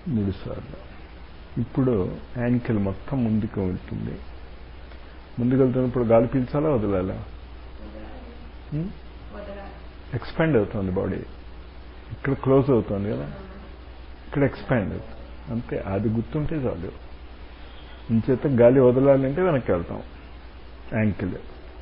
3 సార్లు. ఇప్పుడు యాంకిల్ మొత్తం ముందుకు వెళ్తుంది. ముందుకు వెళ్తున్నప్పుడు గాలి పీల్చాలా వదలాలా? ఎక్స్పాండ్ అవుతుంది బాడీ. ఇక్కడ క్లోజ్ అవుతుంది కదా, ఇక్కడ ఎక్స్పాండ్ అవుతుంది. అంతే, అది గుర్తుంటే చాలు. ఇంచేత గాలి వదలాలంటే వెనక్కి వెళ్తాం. యాంకిల్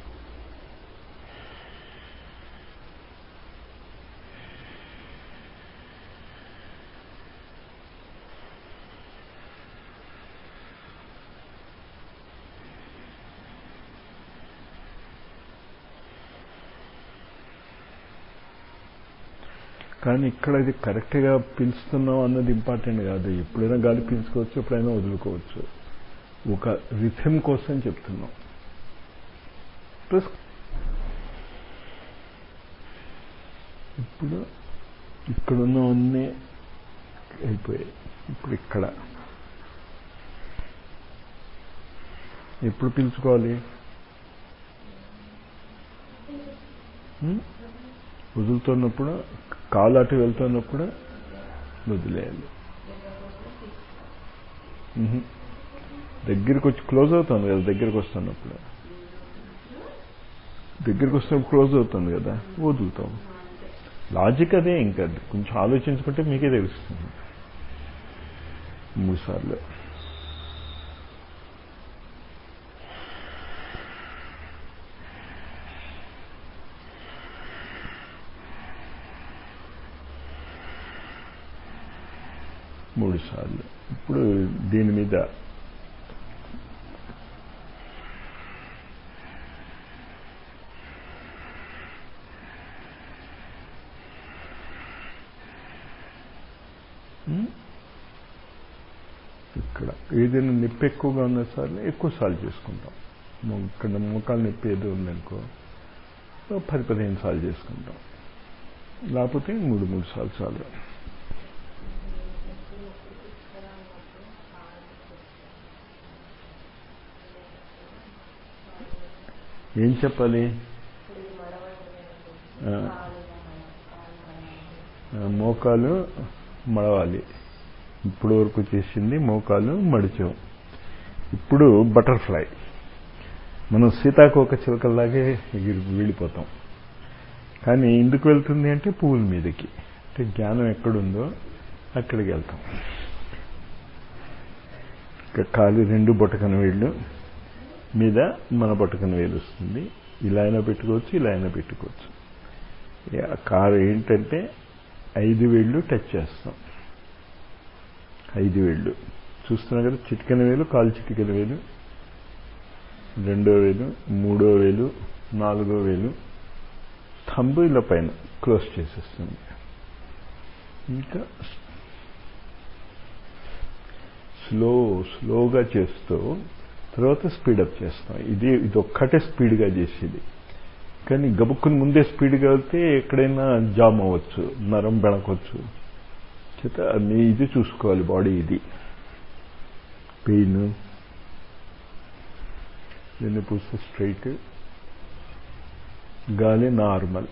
కానీ ఇక్కడ ఇది కరెక్ట్గా పీల్చుతున్నాం అన్నది ఇంపార్టెంట్ కాదు. ఎప్పుడైనా గాలి పీల్చుకోవచ్చు, ఎప్పుడైనా వదులుకోవచ్చు. ఒక రిథమ్ కోసం చెప్తున్నాం. ప్లస్ ఇప్పుడు ఇక్కడున్నవన్నీ అయిపోయాయి. ఇప్పుడు ఇక్కడ ఎప్పుడు పీల్చుకోవాలి? వదులుతున్నప్పుడు, కాలు అటు వెళ్తున్నప్పుడు వదిలేయాలి. దగ్గరికి వచ్చి క్లోజ్ అవుతుంది కదా, దగ్గరికి వస్తున్నప్పుడు క్లోజ్ అవుతుంది కదా, వదులుతాం. లాజిక్ అదే. ఇంకా కొంచెం ఆలోచించుకుంటే మీకే తెలుస్తుంది. 3 సార్లు. ఇప్పుడు దీని మీద ఇక్కడ ఏదైనా నొప్పి ఎక్కువగా ఉన్న సార్లు ఎక్కువ సార్లు చేసుకుంటాం. ఇక్కడ మోకాలు నొప్పి ఏదో ఉందనుకో 10-15 సార్లు చేసుకుంటాం. లేకపోతే 3 సార్లు చాలు. ఏం చెప్పాలి? మోకాలు మడవాలి. ఇప్పుడు వరకు చేసింది మోకాలు మడిచాం. ఇప్పుడు బటర్ఫ్లై. మనం సీతాకోక చిలుకల్లాగే వెళ్ళిపోతాం. కానీ ఎందుకు వెళ్తుంది అంటే పువ్వుల మీదకి. అంటే జ్ఞానం ఎక్కడుందో అక్కడికి వెళ్తాం. ఇక కాలు 2 బొటకన వేళ్ళు మీద మన బొటకన వేలు వస్తుంది. ఇలా అయినా పెట్టుకోవచ్చు, ఇలా అయినా పెట్టుకోవచ్చు. కారు ఏంటంటే 5 వేళ్ళు టచ్ చేస్తాం. 5 వేళ్ళు చూస్తున్నా కదా, చిటికెన వేలు, కాలు చిటికెన వేలు, 2వ వేలు, 3వ వేలు, 4వ వేలు, థంబ్ ఇలా పైన క్లోజ్ చేసేస్తుంది. ఇంకా స్లోగా చేస్తూ తర్వాత స్పీడప్ చేస్తాం. ఇది ఒక్కటే స్పీడ్గా చేసేది. కానీ గబుక్కుని ముందే స్పీడ్గా వెళ్తే ఎక్కడైనా జామ్ అవ్వచ్చు, నరం బెణకొచ్చు. చేత మీ ఇది చూసుకోవాలి. బాడీ ఇది పెయిన్ వెన్నుపూస స్ట్రైట్, గాలి నార్మల్.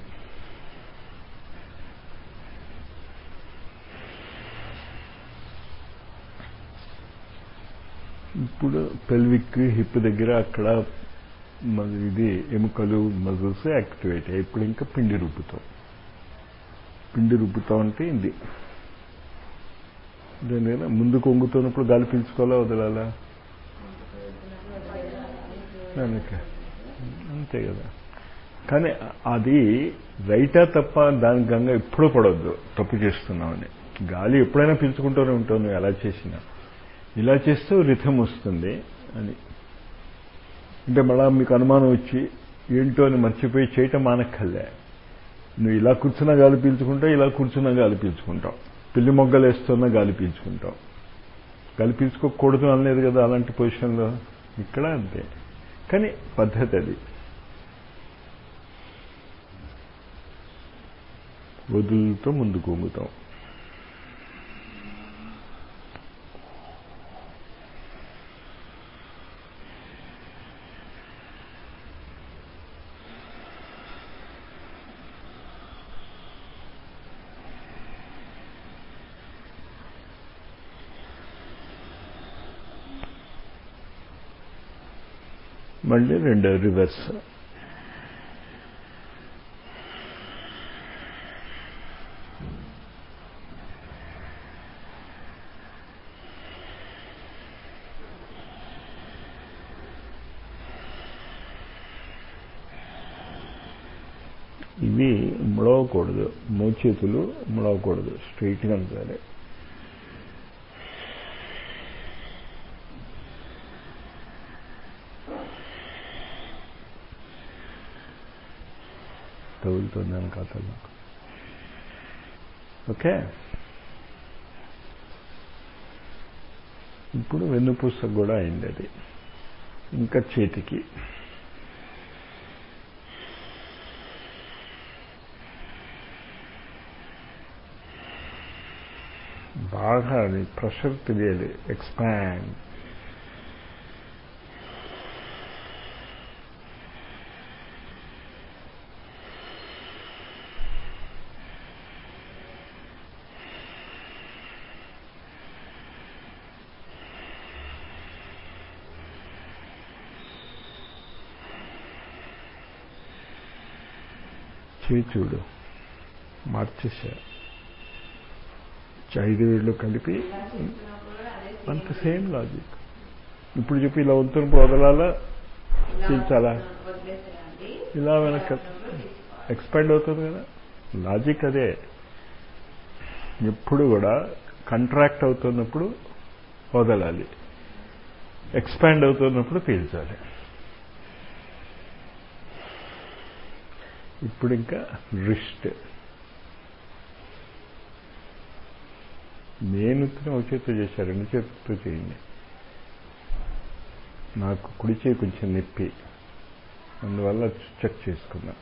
ఇప్పుడు పెల్విక్ హిప్ దగ్గర అక్కడ ఇది ఎముకలు మజిల్స్ యాక్టివేట్ అయ్యాయి. ఇప్పుడు ఇంకా పిండి రుబ్బుతాం అంటే ఇది. దానివల్ల ముందుకు వంగుతున్నప్పుడు గాలి పీల్చుకోవాలా వదలాలా? అంతే కదా. కానీ అది రైటా తప్ప దానికి గంగా ఎప్పుడూ పడవద్దు. తప్పు చేస్తున్నామని. గాలి ఎప్పుడైనా పీల్చుకుంటూనే ఉంటావు నువ్వు ఎలా చేసినా. ఇలా చేస్తూ రిథమ్ వస్తుంది అని. అంటే మళ్ళా మీకు అనుమానం వచ్చి ఏంటో అని మర్చిపోయి చేయటం మానక్కర్లే. నువ్వు ఇలా కూర్చున్నా గాలి పీల్చుకుంటావు, ఇలా కూర్చున్నా గాలి పీల్చుకుంటావు, పిల్లి మొగ్గలు వేస్తున్నా గాలి పీల్చుకుంటావు. గాలి పీల్చుకోకూడదు అనలేదు కదా అలాంటి పొజిషన్లో. ఇక్కడ అంతే. కానీ పద్ధతి అది. వదులుతో ముందుకు వంగుతాం. మళ్ళీ రెండో రివర్స్. ఇవి ముడవకూడదు, మోచేతులు ముడవకూడదు, స్ట్రైట్గా ఉండాలి. తగులుతుందని కాదు నాకు. ఓకే, ఇప్పుడు వెన్నుపూస కూడా అయింది అది. ఇంకా చేతికి బాగా అది ప్రెషర్ తెలియాలి. ఎక్స్పాండ్. చేయి చూడు, మార్చేసా. 5 వేళ్ళు కలిపి అంత సేమ్ లాజిక్. ఇప్పుడు చెప్పి ఇలా వదులుతున్నప్పుడు వదలాలా, పీల్చాలా? ఇలా వెనక్కి ఎక్స్పాండ్ అవుతుంది కదా. లాజిక్ అదే. ఎప్పుడు కూడా కంట్రాక్ట్ అవుతున్నప్పుడు వదలాలి, ఎక్స్పాండ్ అవుతున్నప్పుడు పీల్చాలి. ఇప్పుడు ఇంకా రిస్ట్. నేను ఒక చేతితో చేశాను, 2 చేతులతో చేయండి. నాకు కుడి చేయి కొంచెం నొప్పి, అందువల్ల చెక్ చేసుకున్నా.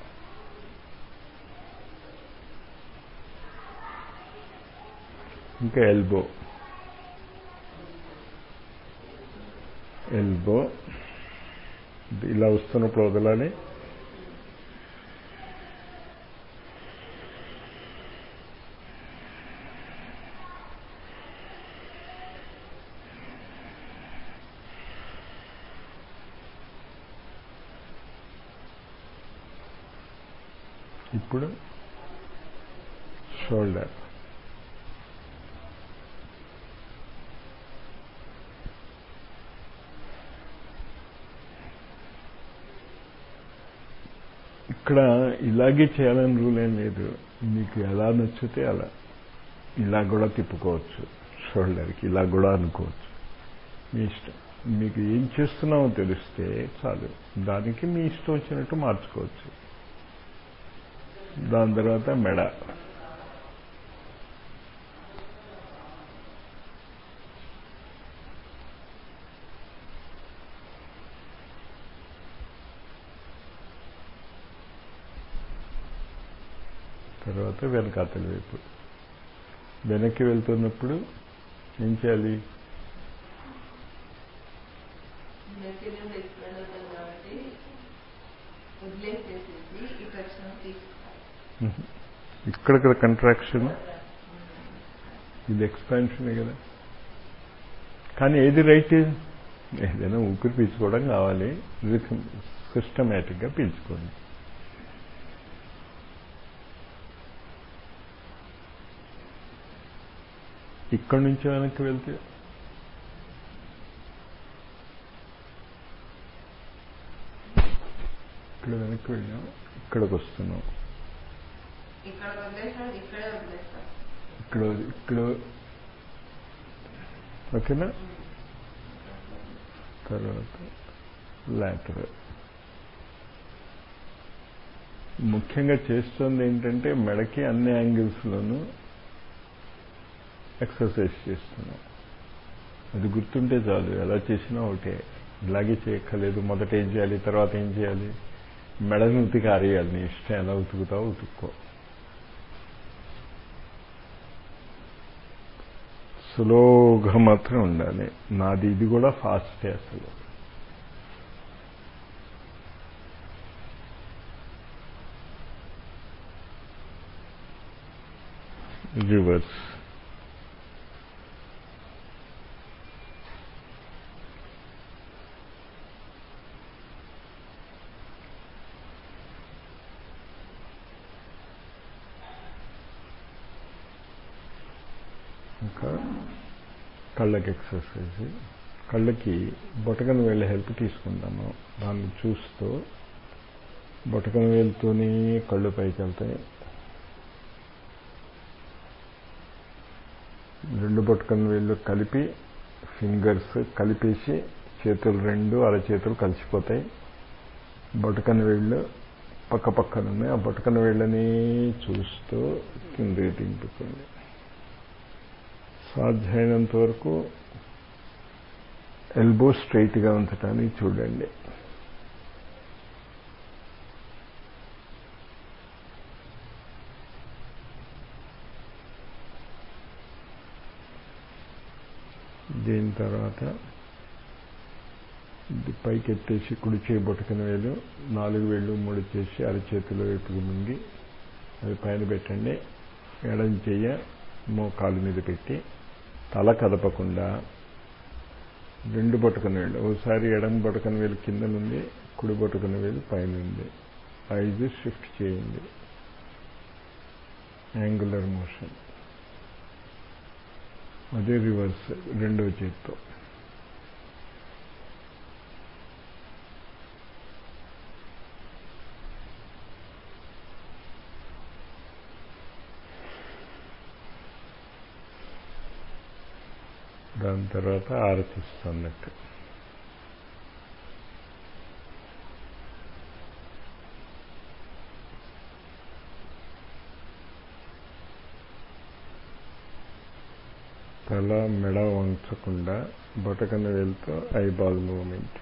ఇంకా ఎల్బో. ఇలా వస్తున్నప్పుడు వదలాలి. ఇప్పుడు షోల్డర్. ఇక్కడ ఇలాగే చేయాలని రూల్ ఏం లేదు, మీకు ఎలా నచ్చితే అలా. ఇలా కూడా తిప్పుకోవచ్చు, షోల్డర్కి ఇలా కూడా అనుకోవచ్చు, మీ ఇష్టం. మీకు ఏం చేస్తున్నామో తెలిస్తే చాలు, దానికి మీ ఇష్టం వచ్చినట్టు మార్చుకోవచ్చు. దాని తర్వాత మెడ. తర్వాత వెనకాతల వైపు. వెనక్కి వెళ్తున్నప్పుడు ఏం చేయాలి? ఇక్కడ కదా కంట్రాక్షన్, ఇది ఎక్స్పాన్షనే కదా. కానీ ఏది రైట్? ఏదైనా ఊపిరి పీల్చుకోవడం కావాలి, సిస్టమేటిక్గా పీల్చుకోండి. ఇక్కడి నుంచి వెనక్కి వెళ్తే ఇక్కడ వెనక్కి వెళ్ళాం, ఇక్కడికి వస్తున్నాం, ఇక్కడ ఓకేనా. తర్వాత లాటరల్. ముఖ్యంగా చేస్తుంది ఏంటంటే మెడకి అన్ని యాంగిల్స్లోనూ ఎక్సర్సైజ్ చేస్తున్నాం. అది గుర్తుంటే చాలు, ఎలా చేసినా ఒకటే. ఇలాగే చేయక్కర్లేదు, మొదట ఏం చేయాలి, తర్వాత ఏం చేయాలి. మెడని ఉతికి ఆరేయాలి, నీ ఇష్టం, ఎలా ఉతుకుతావో ఉతుక్కో. స్లోగా మాత్రం ఉండాలి. నాది ఇది కూడా ఫాస్టే అసలు. రివర్స్. ఇంకా కళ్ళకి ఎక్సర్సైజ్. కళ్ళకి బొటకన వేళ్ళ హెల్ప్ తీసుకుంటాము. దాన్ని చూస్తూ బొటకన వేలుతోనే కళ్ళు పైకి వెళ్తాయి. 2 బొటకన వేళ్ళు కలిపి ఫింగర్స్ కలిపేసి చేతులు 2 అరచేతులు కలిసిపోతాయి. బొటకన వేళ్ళు పక్క పక్కన ఉన్నాయి. ఆ బొటకన వేళ్ళని చూస్తూ కిందకి దింపుకోండి. సాధ్యమైనంత వరకు ఎల్బో స్ట్రైట్గా ఉంచడానికి చూడండి. దీని తర్వాత పైకి ఎత్తేసి కుడి చేయి బొటకన వేలు 4 వేళ్ళు ముడిచేసి అరచేతుల వైపుకి మింగి అది పైన పెట్టండి. ఎడం చెయ్య మోకాలు మీద పెట్టి తల కదపకుండా 2 బొటకన వేళ్ళు, ఒకసారి ఎడం బొటకన వేలు కింద నుండి కుడి బొటకన వేలు పైన ఉంది. ఐదు షిఫ్ట్ చేయండి. Angular motion. అదే రివర్స్ రెండో చేత్తో. దాని తర్వాత ఆరతిస్తున్నట్టు. తల మెడ వంచకుండా బొటకన వేలుతో ఐబాల్ మూమెంట్.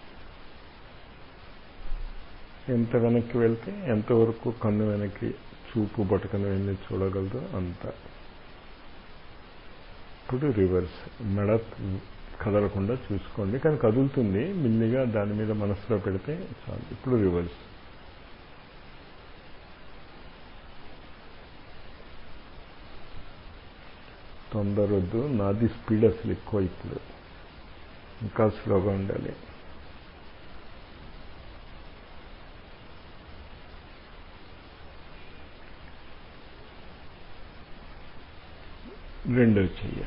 ఎంత వెనక్కి వెళ్తే ఎంతవరకు కన్ను వెనక్కి చూపు బొటకన వేలుని చూడగలదో అంత. ఇప్పుడు రివర్స్. మెడ కదలకుండా చూసుకోండి, కానీ కదులుతుంది మెల్లిగా. దాని మీద మనసులో పెడితే చాలు. ఇప్పుడు రివర్స్. తొందరొద్దు, నాది స్పీడ్ అసలు ఎక్కువ. ఇప్పుడు ఇంకా స్లోగా ఉండాలి. రెండో చెయ్య.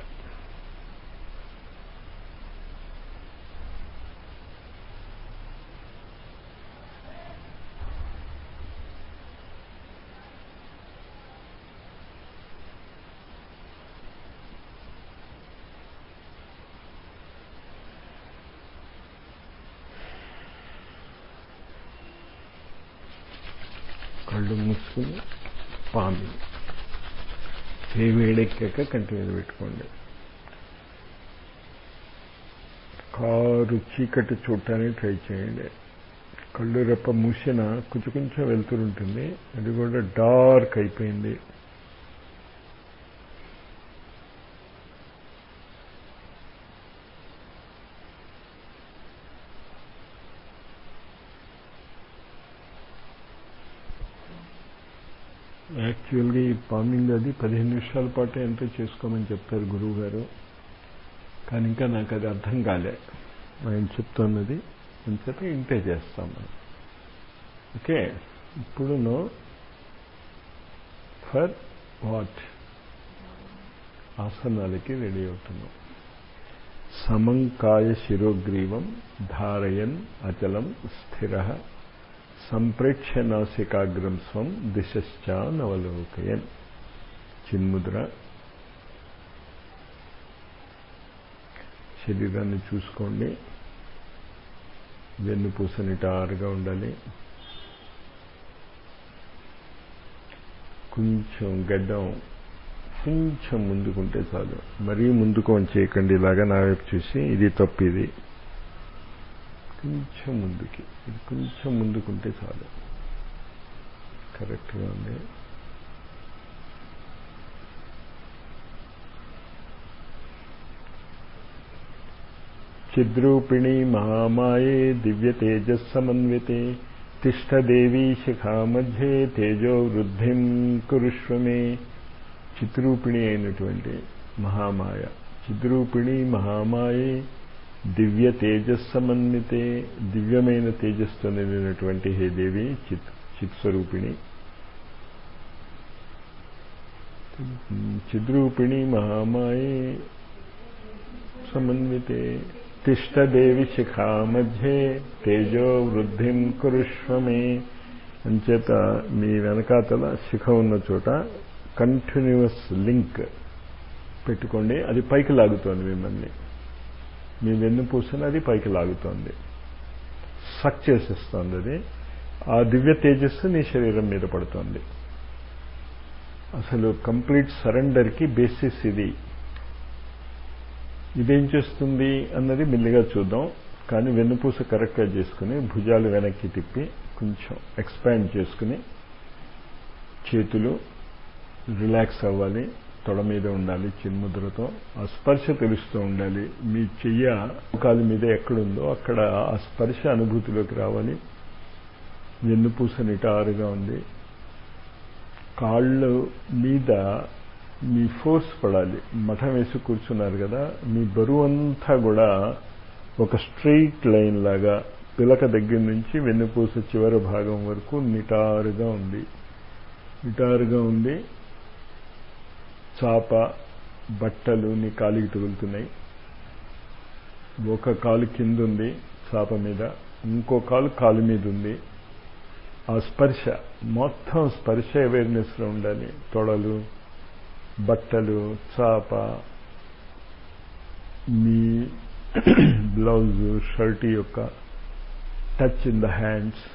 కళ్ళు మూసుకుని పామి వేడెక్కాక కంటి మీద పెట్టుకోండి. కారు చీకటి చూడటానికి ట్రై చేయండి. కళ్ళు రెప్ప మూసిన కొంచెం వెళ్తుంటుంది. అది కూడా డార్క్ అయిపోయింది. యాక్చువల్గా ఈ పామింగ్ అది 15 నిమిషాల పాటు ఎంతో చేసుకోమని చెప్తారు గురువు గారు. కానీ ఇంకా నాకు అది అర్థం కాలే. ఆయన చెప్తున్నది అంచేత ఇంతే చేస్తాం మనం. ఓకే. ఇప్పుడు నో ఫర్ వాట్? ఆసనాలకి రెడీ అవుతున్నాం. సమంకాయ శిరోగ్రీవం ధారయన్ అచలం స్థిర సంప్రేక్ష్య నాసికాగ్రం స్వం దిశశ్చానవలోకయన్. చిన్ముద్ర. శరీరాన్ని చూసుకోండి. వెన్నుపూస నిటారుగా ఉండాలి. కొంచెం గడ్డం కొంచెం ముందుకుంటే చాలు. మరీ ముందుకు వంచేయకండి. ఇలాగా నా వైపు చూసి ఇది తప్పు. ఇది కొంచెం ముందుకి, ఇది కొంచెం ముందుకుంటే చాలు. కరెక్ట్గా ఉంది. చిద్రూపిణీ మహామాయే దివ్య తేజస్సమన్వితే తిష్టదేవీ శిఖా మధ్యే తేజో వృద్ధిం కురుష్వమే. చిద్రూపిణి అయినటువంటి మహామాయ. చిద్రూపిణి మహామాయే దివ్య తేజస్సమన్వితే. దివ్యమైన తేజస్సుతో నిండినటువంటి హే దేవి చిత్స్వరూపిణి. చిద్రూపిణి మహామాయే సమన్వితే తిష్టదేవి శిఖా మధ్యే తేజో వృద్ధిం కురుష్వ మే. అంచేత మీ వెనకాతల శిఖ ఉన్న చోట కంటిన్యూస్ లింక్ పెట్టుకోండి. అది పైకి లాగుతోంది మిమ్మల్ని, మీ వెన్నుపూసని అది పైకి లాగుతోంది, సక్ చేసేస్తోంది. అది ఆ దివ్య తేజస్సు నీ శరీరం మీద పడుతోంది. అసలు కంప్లీట్ సరెండర్కి బేసిస్ ఇది. ఇదేం చేస్తుంది అన్నది మెల్లిగా చూద్దాం. కానీ వెన్నుపూస కరెక్ట్గా చేసుకుని భుజాలు వెనక్కి తిప్పి కొంచెం ఎక్స్పాండ్ చేసుకుని చేతులు రిలాక్స్ అవ్వాలి. తొడ మీద ఉండాలి చిన్ముద్రతో. ఆ స్పర్శ తెలుస్తూ ఉండాలి. మీ చెయ్య కాలు మీద ఎక్కడుందో అక్కడ ఆ స్పర్శ అనుభూతిలోకి రావాలి. వెన్నుపూస నిటారుగా ఉంది. కాళ్ళు మీద మీ ఫోర్స్ పడాలి. మఠం వేసి కూర్చున్నారు కదా, మీ బరువు అంతా కూడా ఒక స్ట్రెయిట్ లైన్ లాగా పిలక దగ్గర నుంచి వెన్నుపూస చివరి భాగం వరకు నిటారుగా ఉంది. నిటారుగా ఉంది. చాప బట్టలు నీ కాలికి తగులుతున్నాయి. ఒక కాలు కింద ఉంది చాప మీద, ఇంకో కాలు మీద ఉంది. ఆ స్పర్శ మొత్తం స్పర్శ అవేర్నెస్లో ఉండాలి. తొడలు, బట్టలు, చాప, మీ బ్లౌజు, షర్ట్ యొక్క టచ్ ఇన్ ద హ్యాండ్స్,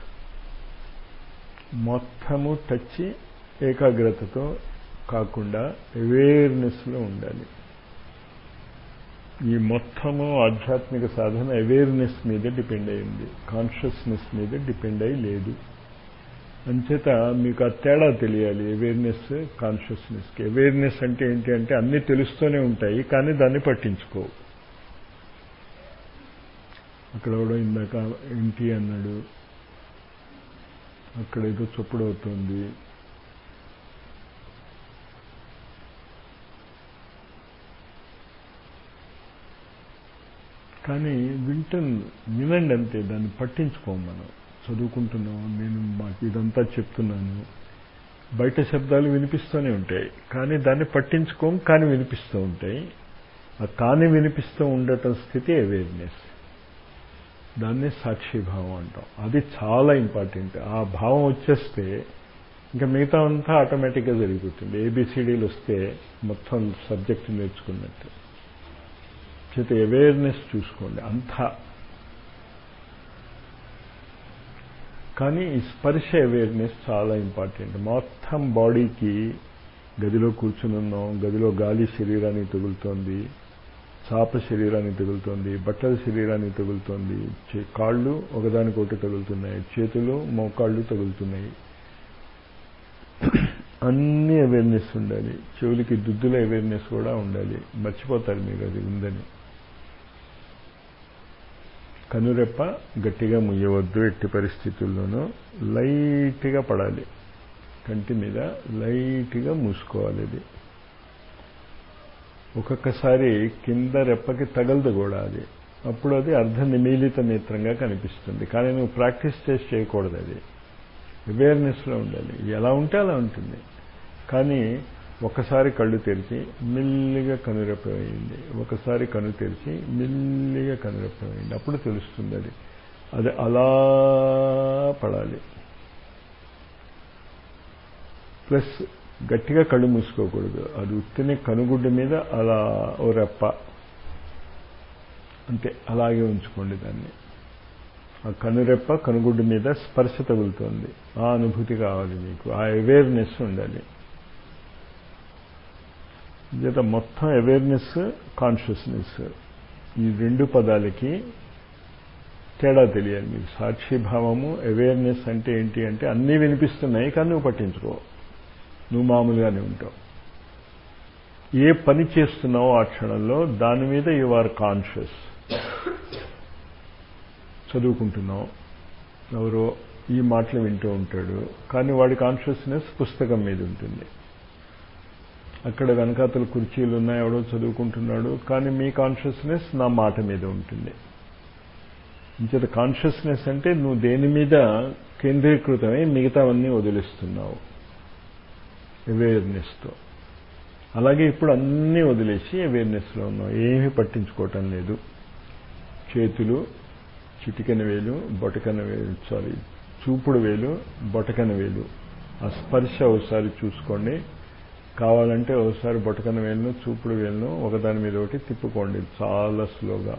మొత్తము టచ్ ఏకాగ్రతతో కాకుండా అవేర్నెస్లో ఉండాలి. ఈ మొత్తము ఆధ్యాత్మిక సాధన అవేర్నెస్ మీద డిపెండ్ అయింది, కాన్షియస్నెస్ మీద డిపెండ్ అయి లేదు. అంచేత మీకు ఆ తేడా తెలియాలి అవేర్నెస్ కాన్షియస్నెస్కి. అవేర్నెస్ అంటే ఏంటి అంటే అన్నీ తెలుస్తూనే ఉంటాయి కానీ దాన్ని పట్టించుకోవు. అక్కడ కూడా ఇందాక ఏంటి అన్నాడు, అక్కడ ఏదో చప్పుడు అవుతుంది. కానీ వినండి అంతే, దాన్ని పట్టించుకోము. మనం చదువుకుంటున్నాం, నేను మాకు ఇదంతా చెప్తున్నాను, బయట శబ్దాలు వినిపిస్తూనే ఉంటాయి కానీ దాన్ని పట్టించుకోం, కానీ వినిపిస్తూ ఉంటాయి. ఆ కానీ వినిపిస్తూ ఉండటం స్థితి అవేర్నెస్. దాన్ని సాక్షిభావం అంటాం. అది చాలా ఇంపార్టెంట్. ఆ భావం వచ్చేస్తే ఇంకా మిగతా అంతా ఆటోమేటిక్గా జరిగిపోతుంది. ఏబిసిడీలు వస్తే మొత్తం సబ్జెక్టు నేర్చుకున్నట్టు. చేత అవేర్నెస్ చూసుకోండి అంతా. కానీ ఈ స్పర్శ అవేర్నెస్ చాలా ఇంపార్టెంట్. మొత్తం బాడీకి, గదిలో కూర్చుని ఉన్నాం, గదిలో గాలి శరీరానికి తగులుతోంది, చాప శరీరానికి తగులుతోంది, బట్టల శరీరానికి తగులుతోంది, కాళ్ళు ఒకదానికొకటి తగులుతున్నాయి, చేతులు మోకాళ్ళు తగులుతున్నాయి. అన్ని అవేర్నెస్ ఉండాలి. చెవులకి దుద్దుల అవేర్నెస్ కూడా ఉండాలి. మర్చిపోతారు మీరు అది ఉందని. కనురెప్ప గట్టిగా ముయ్యవద్దు ఎట్టి పరిస్థితుల్లోనూ. లైట్గా పడాలి కంటి మీద, లైట్గా మూసుకోవాలి. అది ఒక్కొక్కసారి కింద రెప్పకి తగలదు కూడా. అది అప్పుడు అది అర్ధ నిమీలిత నేత్రంగా కనిపిస్తుంది. కానీ నువ్వు ప్రాక్టీస్ చేసి చేయకూడదు. అది అవేర్నెస్లో ఉండాలి. ఎలా ఉంటే అలా ఉంటుంది. కానీ ఒకసారి కళ్ళు తెరిచి మెల్లిగా కనురెప్ప వేయండి, ఒకసారి కన్ను తెరిచి మెల్లిగా కనురెప్ప వేయండి. అప్పుడు తెలుస్తుంది. అది అలా పడాలి. ప్లస్ గట్టిగా కళ్ళు మూసుకోకూడదు. అది ఉత్తినే కనుగుడ్డు మీద అలా ఓ రెప్ప అంతే, అలాగే ఉంచుకోండి దాన్ని. ఆ కనురెప్ప కనుగుడ్డు మీద స్పర్శ తగులుతోంది, ఆ అనుభూతి కావాలి మీకు. ఆ అవేర్నెస్ ఉండాలి. చేత మొత్తం అవేర్నెస్, కాన్షియస్నెస్, ఈ రెండు పదాలకి తేడా తెలియాలి మీకు. సాక్షిభావము, అవేర్నెస్ అంటే ఏంటి అంటే అన్నీ వినిపిస్తున్నాయి కానీ నువ్వు పట్టించుకో, నువ్వు మామూలుగానే ఉంటావు. ఏ పని చేస్తున్నావో ఆ క్షణంలో దాని మీద యు ఆర్ కాన్షియస్. చదువుకుంటున్నావు, ఎవరో ఈ మాటలు వింటూ ఉంటాడు కానీ వాడి కాన్షియస్నెస్ పుస్తకం మీద ఉంటుంది. అక్కడ వెనకాతల కుర్చీలు ఉన్నాయి, ఎవడో చదువుకుంటున్నాడు కానీ మీ కాన్షియస్నెస్ నా మాట మీద ఉంటుంది. ఇంచేత కాన్షియస్నెస్ అంటే నువ్వు దేని మీద కేంద్రీకృతమై మిగతావన్నీ వదిలిస్తున్నావు అవేర్నెస్తో. అలాగే ఇప్పుడు అన్నీ వదిలేసి అవేర్నెస్లో ఉన్నాం, ఏమీ పట్టించుకోవటం లేదు. చేతులు, చిటికెన వేలు, బొటకన వేలు, చూపుడు వేలు, బొటకన వేలు, ఆ స్పర్శ ఒకసారి చూసుకోండి. కావాలంటే ఒకసారి బొటకన వేలును, చూపుడు వేలును ఒకదాని మీద ఒకటి తిప్పుకోండి చాలా స్లోగా.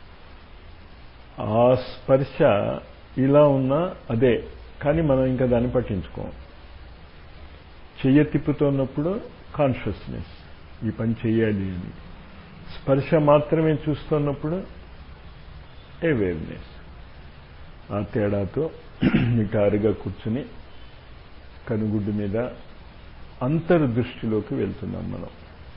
ఆ స్పర్శ ఇలా ఉన్నా అదే, కానీ మనం ఇంకా దాన్ని పట్టించుకోం. చెయ్య తిప్పుతున్నప్పుడు కాన్షియస్నెస్, ఈ పని చెయ్యాలి అని. స్పర్శ మాత్రమే చూస్తున్నప్పుడు అవేర్నెస్. ఆ తేడాతో నిటారుగా కూర్చుని కనుగుడ్డు మీద అంతర్దృష్టిలోకి వెళ్తున్నాం మనం.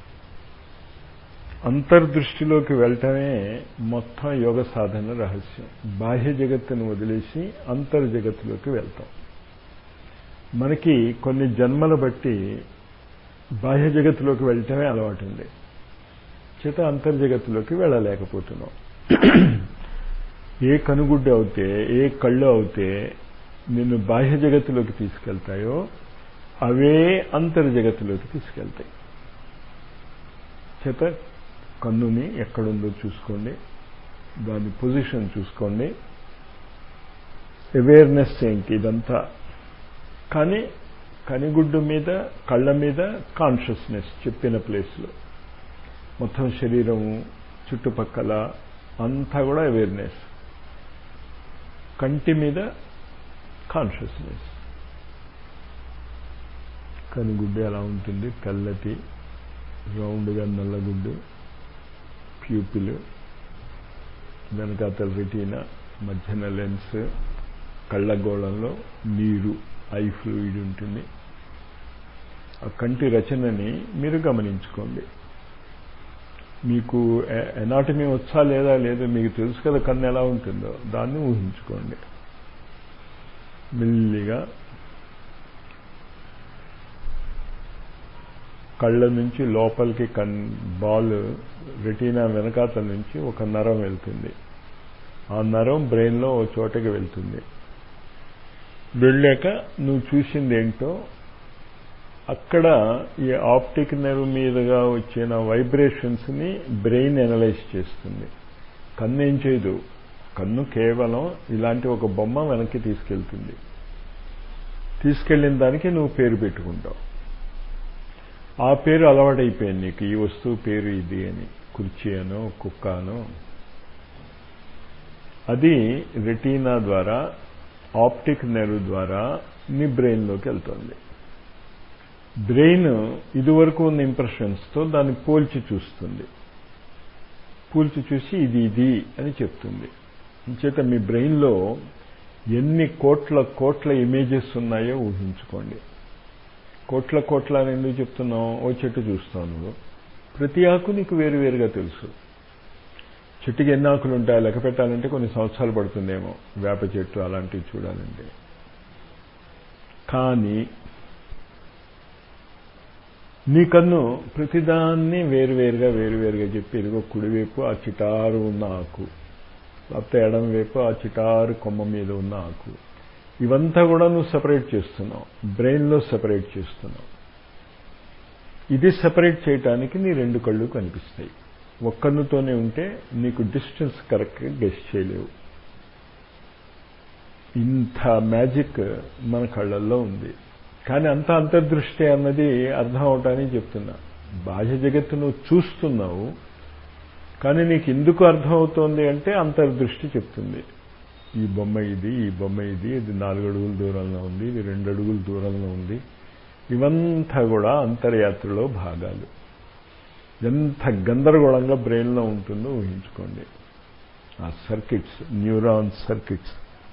అంతర్దృష్టిలోకి వెళ్ళటమే మొత్తం యోగ సాధన రహస్యం. బాహ్య జగత్తును వదిలేసి అంతర్జగత్తులోకి వెళ్తాం. మనకి కొన్ని జన్మల బట్టి బాహ్య జగత్తులోకి వెళ్ళటమే అలవాటు ఉంది, చేత అంతర్జగత్తులోకి వెళ్ళలేకపోతున్నాం. ఏ కనుగుడ్డు అవుతే, ఏ కళ్ళు అవుతే నిన్ను బాహ్య జగత్తులోకి తీసుకెళ్తాయో అవే అంతర్జగత్తులోకి తీసుకెళ్తాయి. చేత కన్నుని ఎక్కడుందో చూసుకోండి, దాని పొజిషన్ చూసుకోండి. అవేర్నెస్ ఏంటి ఇదంతా, కానీ కనిగుడ్డు మీద, కళ్ళ మీద కాన్షియస్నెస్ చెప్పిన ప్లేస్లో. మొత్తం శరీరము చుట్టుపక్కల అంతా కూడా అవేర్నెస్. కంటి మీద కాన్షియస్నెస్. కనుగుడ్డు ఎలా ఉంటుంది, తెల్లటి రౌండ్గా నల్లగుడ్డు, ప్యూపిల్, వెనకాతల రెటీనా, మధ్యన లెన్స్, కళ్ళగోళంలో నీరు, ఐ ఫ్లూయిడ్ ఉంటుంది. ఆ కంటి రచనని మీరు గమనించుకోండి. మీకు ఎనాటమీ వచ్చా లేదా లేదు మీకు తెలుసు కదా, కన్ను ఎలా ఉంటుందో దాన్ని ఊహించుకోండి. మెల్లిగా కళ్ళ నుంచి లోపలికి బాల్ రెటీనా వెనకాతల నుంచి ఒక నరం వెళ్తుంది. ఆ నరం బ్రెయిన్లో ఓ చోటకి వెళ్తుంది. వెళ్ళాక నువ్వు చూసింది ఏంటో అక్కడ ఈ ఆప్టిక్ నెర్వ్ మీదుగా వచ్చిన వైబ్రేషన్స్ని బ్రెయిన్ అనలైజ్ చేస్తుంది. కన్ను ఏం చేయదు. కన్ను కేవలం ఇలాంటి ఒక బొమ్మ వెనక్కి తీసుకెళ్తుంది. తీసుకెళ్లిన దానికి నువ్వు పేరు పెట్టుకుంటావు. ఆ పేరు అలవాటైపోయింది నీకు, ఈ వస్తువు పేరు ఇది అని, కుర్చీ అనో కుక్క అనో. అది రెటీనా ద్వారా, ఆప్టిక్ నెర్వ్ ద్వారా నీ బ్రెయిన్లోకి వెళ్తుంది. బ్రెయిన్ ఇదివరకు ఉన్న ఇంప్రెషన్స్తో దాన్ని పోల్చి చూస్తుంది. పోల్చి చూసి ఇది ఇది అని చెప్తుంది. అంచేత మీ బ్రెయిన్లో ఎన్ని కోట్ల ఇమేజెస్ ఉన్నాయో ఊహించుకోండి. కోట్ల అని ఎందుకు చెప్తున్నావు? ఓ చెట్టు చూస్తావు నువ్వు, ప్రతి ఆకు నీకు వేరువేరుగా తెలుసు. చెట్టుకి ఎన్ని ఆకులు ఉంటాయో లెక్క పెట్టాలంటే కొన్ని సంవత్సరాలు పడుతుందేమో, వేప చెట్టు అలాంటివి చూడాలంటే. కానీ నీ కన్ను ప్రతిదాన్ని వేరువేరుగా చెప్పి, ఇదిగో కుడివైపు ఆ చిటారు ఉన్న ఆకు, లేకపోతే ఎడమవైపు ఆ చిటారు కొమ్మ మీద ఉన్న ఆకు, ఇవంతా కూడా నువ్వు సెపరేట్ చేస్తున్నావు, బ్రెయిన్లో సెపరేట్ చేస్తున్నావు. ఇది సెపరేట్ చేయటానికి నీ రెండు కళ్ళు కనిపిస్తాయి. ఒక్కన్నుతోనే ఉంటే నీకు డిస్టెన్స్ కరెక్ట్గా గెస్ చేయలేవు. ఇంత మ్యాజిక్ మన కళ్ళల్లో ఉంది. కానీ అంత అంతర్దృష్టి అన్నది అర్థం అవటానికి చెప్తున్నా. బాహ్య జగత్తు నువ్వు చూస్తున్నావు, కానీ నీకు ఎందుకు అర్థమవుతోంది అంటే అంతర్దృష్టి చెప్తుంది. ఈ బొమ్మ ఇది, ఈ బొమ్మ ఇది, ఇది 4 అడుగుల దూరంలో ఉంది, ఇది 2 అడుగుల దూరంలో ఉంది. ఇవంతా కూడా అంతర్యాత్రలో భాగాలు. ఎంత గందరగోళంగా బ్రెయిన్లో ఉంటుందో ఊహించుకోండి. ఆ సర్కిట్స్, న్యూరాన్ సర్కిట్స్.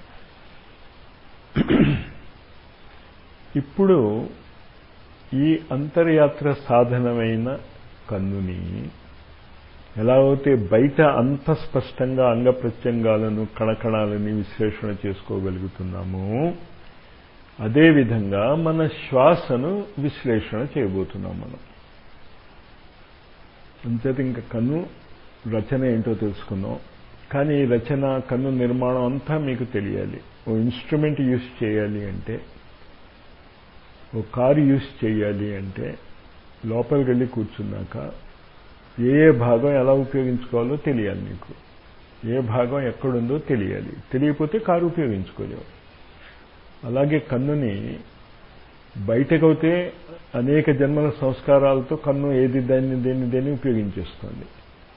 ఇప్పుడు ఈ అంతర్యాత్ర సాధనమైన కన్నుని ఎలా అయితే బయట అంత స్పష్టంగా అంగప్రత్యంగాలను, కణకణాలని విశ్లేషణ చేసుకోగలుగుతున్నామో, అదేవిధంగా మన శ్వాసను విశ్లేషణ చేయబోతున్నాం మనం. అంతేత ఇంకా కన్ను రచన ఏంటో తెలుసుకున్నాం. కానీ ఈ రచన, కన్ను నిర్మాణం అంతా మీకు తెలియాలి. ఓ ఇన్స్ట్రుమెంట్ యూజ్ చేయాలి అంటే, ఓ కారు యూజ్ చేయాలి అంటే లోపలికి వెళ్ళి కూర్చున్నాక ఏ భాగం ఎలా ఉపయోగించుకోవాలో తెలియాలి నీకు. ఏ భాగం ఎక్కడుందో తెలియాలి. తెలియకపోతే కారు ఉపయోగించుకోలేవు. అలాగే కన్నుని బయటకైతే అనేక జన్మల సంస్కారాలతో కన్ను ఏది దేన్ని ఉపయోగించేస్తుంది.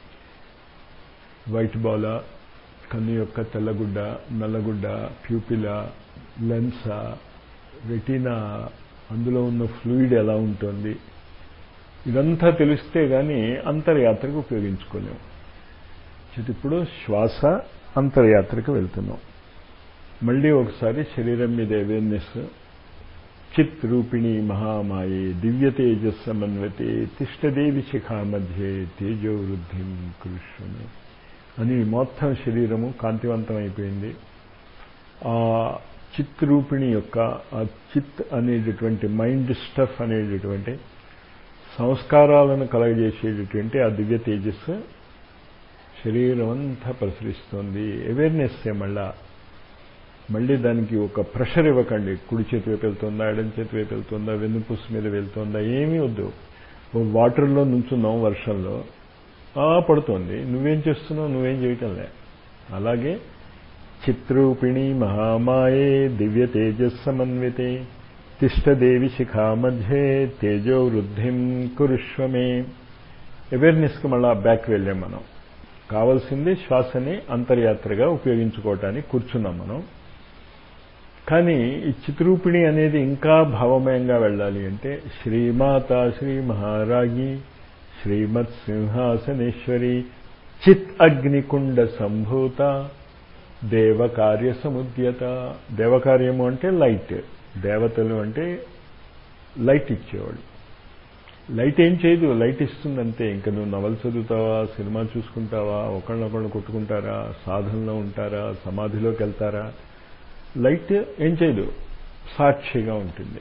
వైట్ బాలా, కన్ను యొక్క తెల్లగుడ్డ, నల్లగుడ్డ, ప్యూపిలా, లెన్సా, రెటీనా, అందులో ఉన్న ఫ్లూయిడ్ ఎలా ఉంటుంది, ఇదంతా తెలిస్తే కానీ అంతర్యాత్రకు ఉపయోగించుకోలేము. ఇప్పుడు శ్వాస అంతర్యాత్రకు వెళ్తున్నాం. మళ్ళీ ఒకసారి శరీరం మీద అవేర్నెస్. చిత్ రూపిణి మహామాయే దివ్య తేజస్సమన్వతే తిష్టదేవి శిఖా మధ్యే తేజో వృద్ధిం కురుష్వమే అని మొత్తం శరీరము కాంతివంతమైపోయింది. ఆ చిత్ రూపిణి యొక్క ఆ చిత్ అనేటటువంటి మైండ్ స్టఫ్ అనేటటువంటి సంస్కారాలను కలగజేసేటటువంటి ఆ దివ్య తేజస్సు శరీరం అంతా ప్రసరిస్తోంది. అవేర్నెస్ మళ్ళీ దానికి ఒక ప్రెషర్ ఇవ్వకండి. కుడి చేతి వైపు వెళ్తుందా, ఎడం చేతి వైపు వెళ్తుందా, వెన్నుపూస మీద వెళ్తుందా, ఏమీ వద్దు. వాటర్లో నుంచున్నాం, వర్షంలో పడుతోంది, నువ్వేం చేస్తున్నావు, నువ్వేం చేయటంలే. అలాగే చిత్రూపిణి మహామాయే దివ్య తేజస్సమన్వితే తిష్టదేవి శిఖా మధ్యే తేజో వృద్ధిం కురుష్వమే. అవేర్నెస్కి మళ్ళా బ్యాక్ వెళ్ళాం మనం. కావాల్సింది శ్వాసని అంతర్యాత్రగా ఉపయోగించుకోవటానికి కూర్చున్నాం మనం. కానీ ఈ చిత్రూపిణి అనేది ఇంకా భావమయంగా వెళ్ళాలి అంటే శ్రీమాత శ్రీ మహారాగి శ్రీమత్ సింహాసనేశ్వరి చిత్ అగ్నికుండ సంభూత దేవకార్య సముద్యత. దేవకార్యము అంటే లైట్, దేవతలు అంటే లైట్ ఇచ్చేవాడు. లైట్ ఏం చేయదు, లైట్ ఇస్తుందంతే. ఇంకా నువ్వు నవలు చదువుతావా, సినిమా చూసుకుంటావా, ఒకళ్ళనొకళ్ళు కొట్టుకుంటారా, సాధనలో ఉంటారా, సమాధిలోకి వెళ్తారా, లైట్ ఏం చేయదు, సాక్షిగా ఉంటుంది.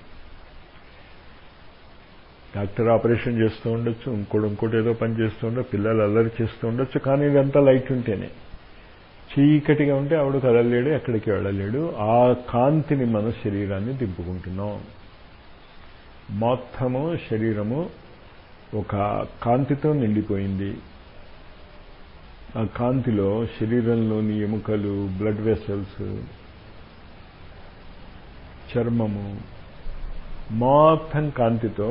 డాక్టర్ ఆపరేషన్ చేస్తూ ఉండొచ్చు, ఇంకోటి ఏదో పని చేస్తూ ఉండొచ్చు, పిల్లలు అల్లరి చేస్తూ ఉండొచ్చు, కానీ ఇదంతా లైట్ ఉంటేనే. చీకటిగా ఉంటే ఆవిడ కదలలేడు, ఎక్కడికి వెళ్ళలేడు. ఆ కాంతిని మన శరీరాన్ని దింపుకుంటున్నాం. మొత్తము శరీరము ఒక కాంతితో నిండిపోయింది. ఆ కాంతిలో శరీరంలోని ఎముకలు, బ్లడ్ వెసల్స్, చర్మము మొత్తం కాంతితో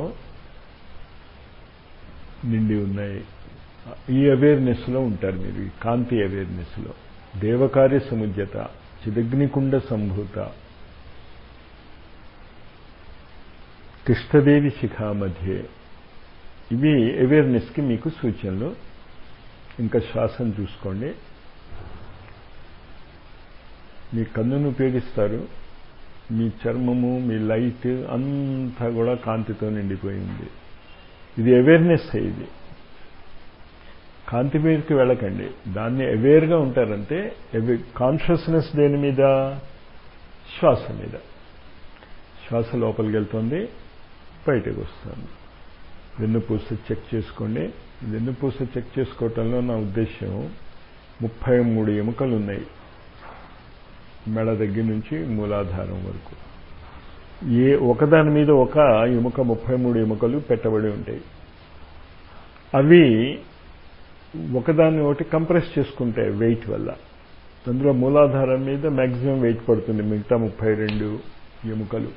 నిండి ఉన్నాయి. ఈ అవేర్నెస్లో ఉంటారు మీరు, ఈ కాంతి అవేర్నెస్లో. దేవకార్య సముద్యత, చిదగ్నికుండ సంభూత, తిష్టదేవి శిఖా మధ్యే. ఇవి అవేర్నెస్కి మీకు సూచనలు. ఇంకా శ్వాసను చూసుకోండి. మీ కన్నును ఉపయోగిస్తారు. మీ చర్మము, మీ లైట్ అంతా కూడా కాంతితో నిండిపోయింది. ఇది అవేర్నెస్. ఇది కాంతి మీదకి వెళ్ళకండి, దాన్ని అవేర్గా ఉంటారంటే. కాన్షియస్నెస్ దేని మీద? శ్వాస మీద. శ్వాస లోపలికి వెళ్తుంది, బయటకు వస్తుంది. వెన్నుపూస చెక్ చేసుకోండి. వెన్నుపూస చెక్ చేసుకోవటంలో నా ఉద్దేశం 33 ఎముకలు ఉన్నాయి మెడ దగ్గర నుంచి మూలాధారం వరకు. ఒకదాని మీద ఒక ఎముక, 33 ఎముకలు పెట్టబడి ఉంటాయి. అవి ఒకదాన్ని ఒకటి కంప్రెస్ చేసుకుంటాయి వెయిట్ వల్ల. అందులో మూలాధారం మీద మ్యాక్సిమం వెయిట్ పడుతుంది, మిగతా 32 ఎముకలు.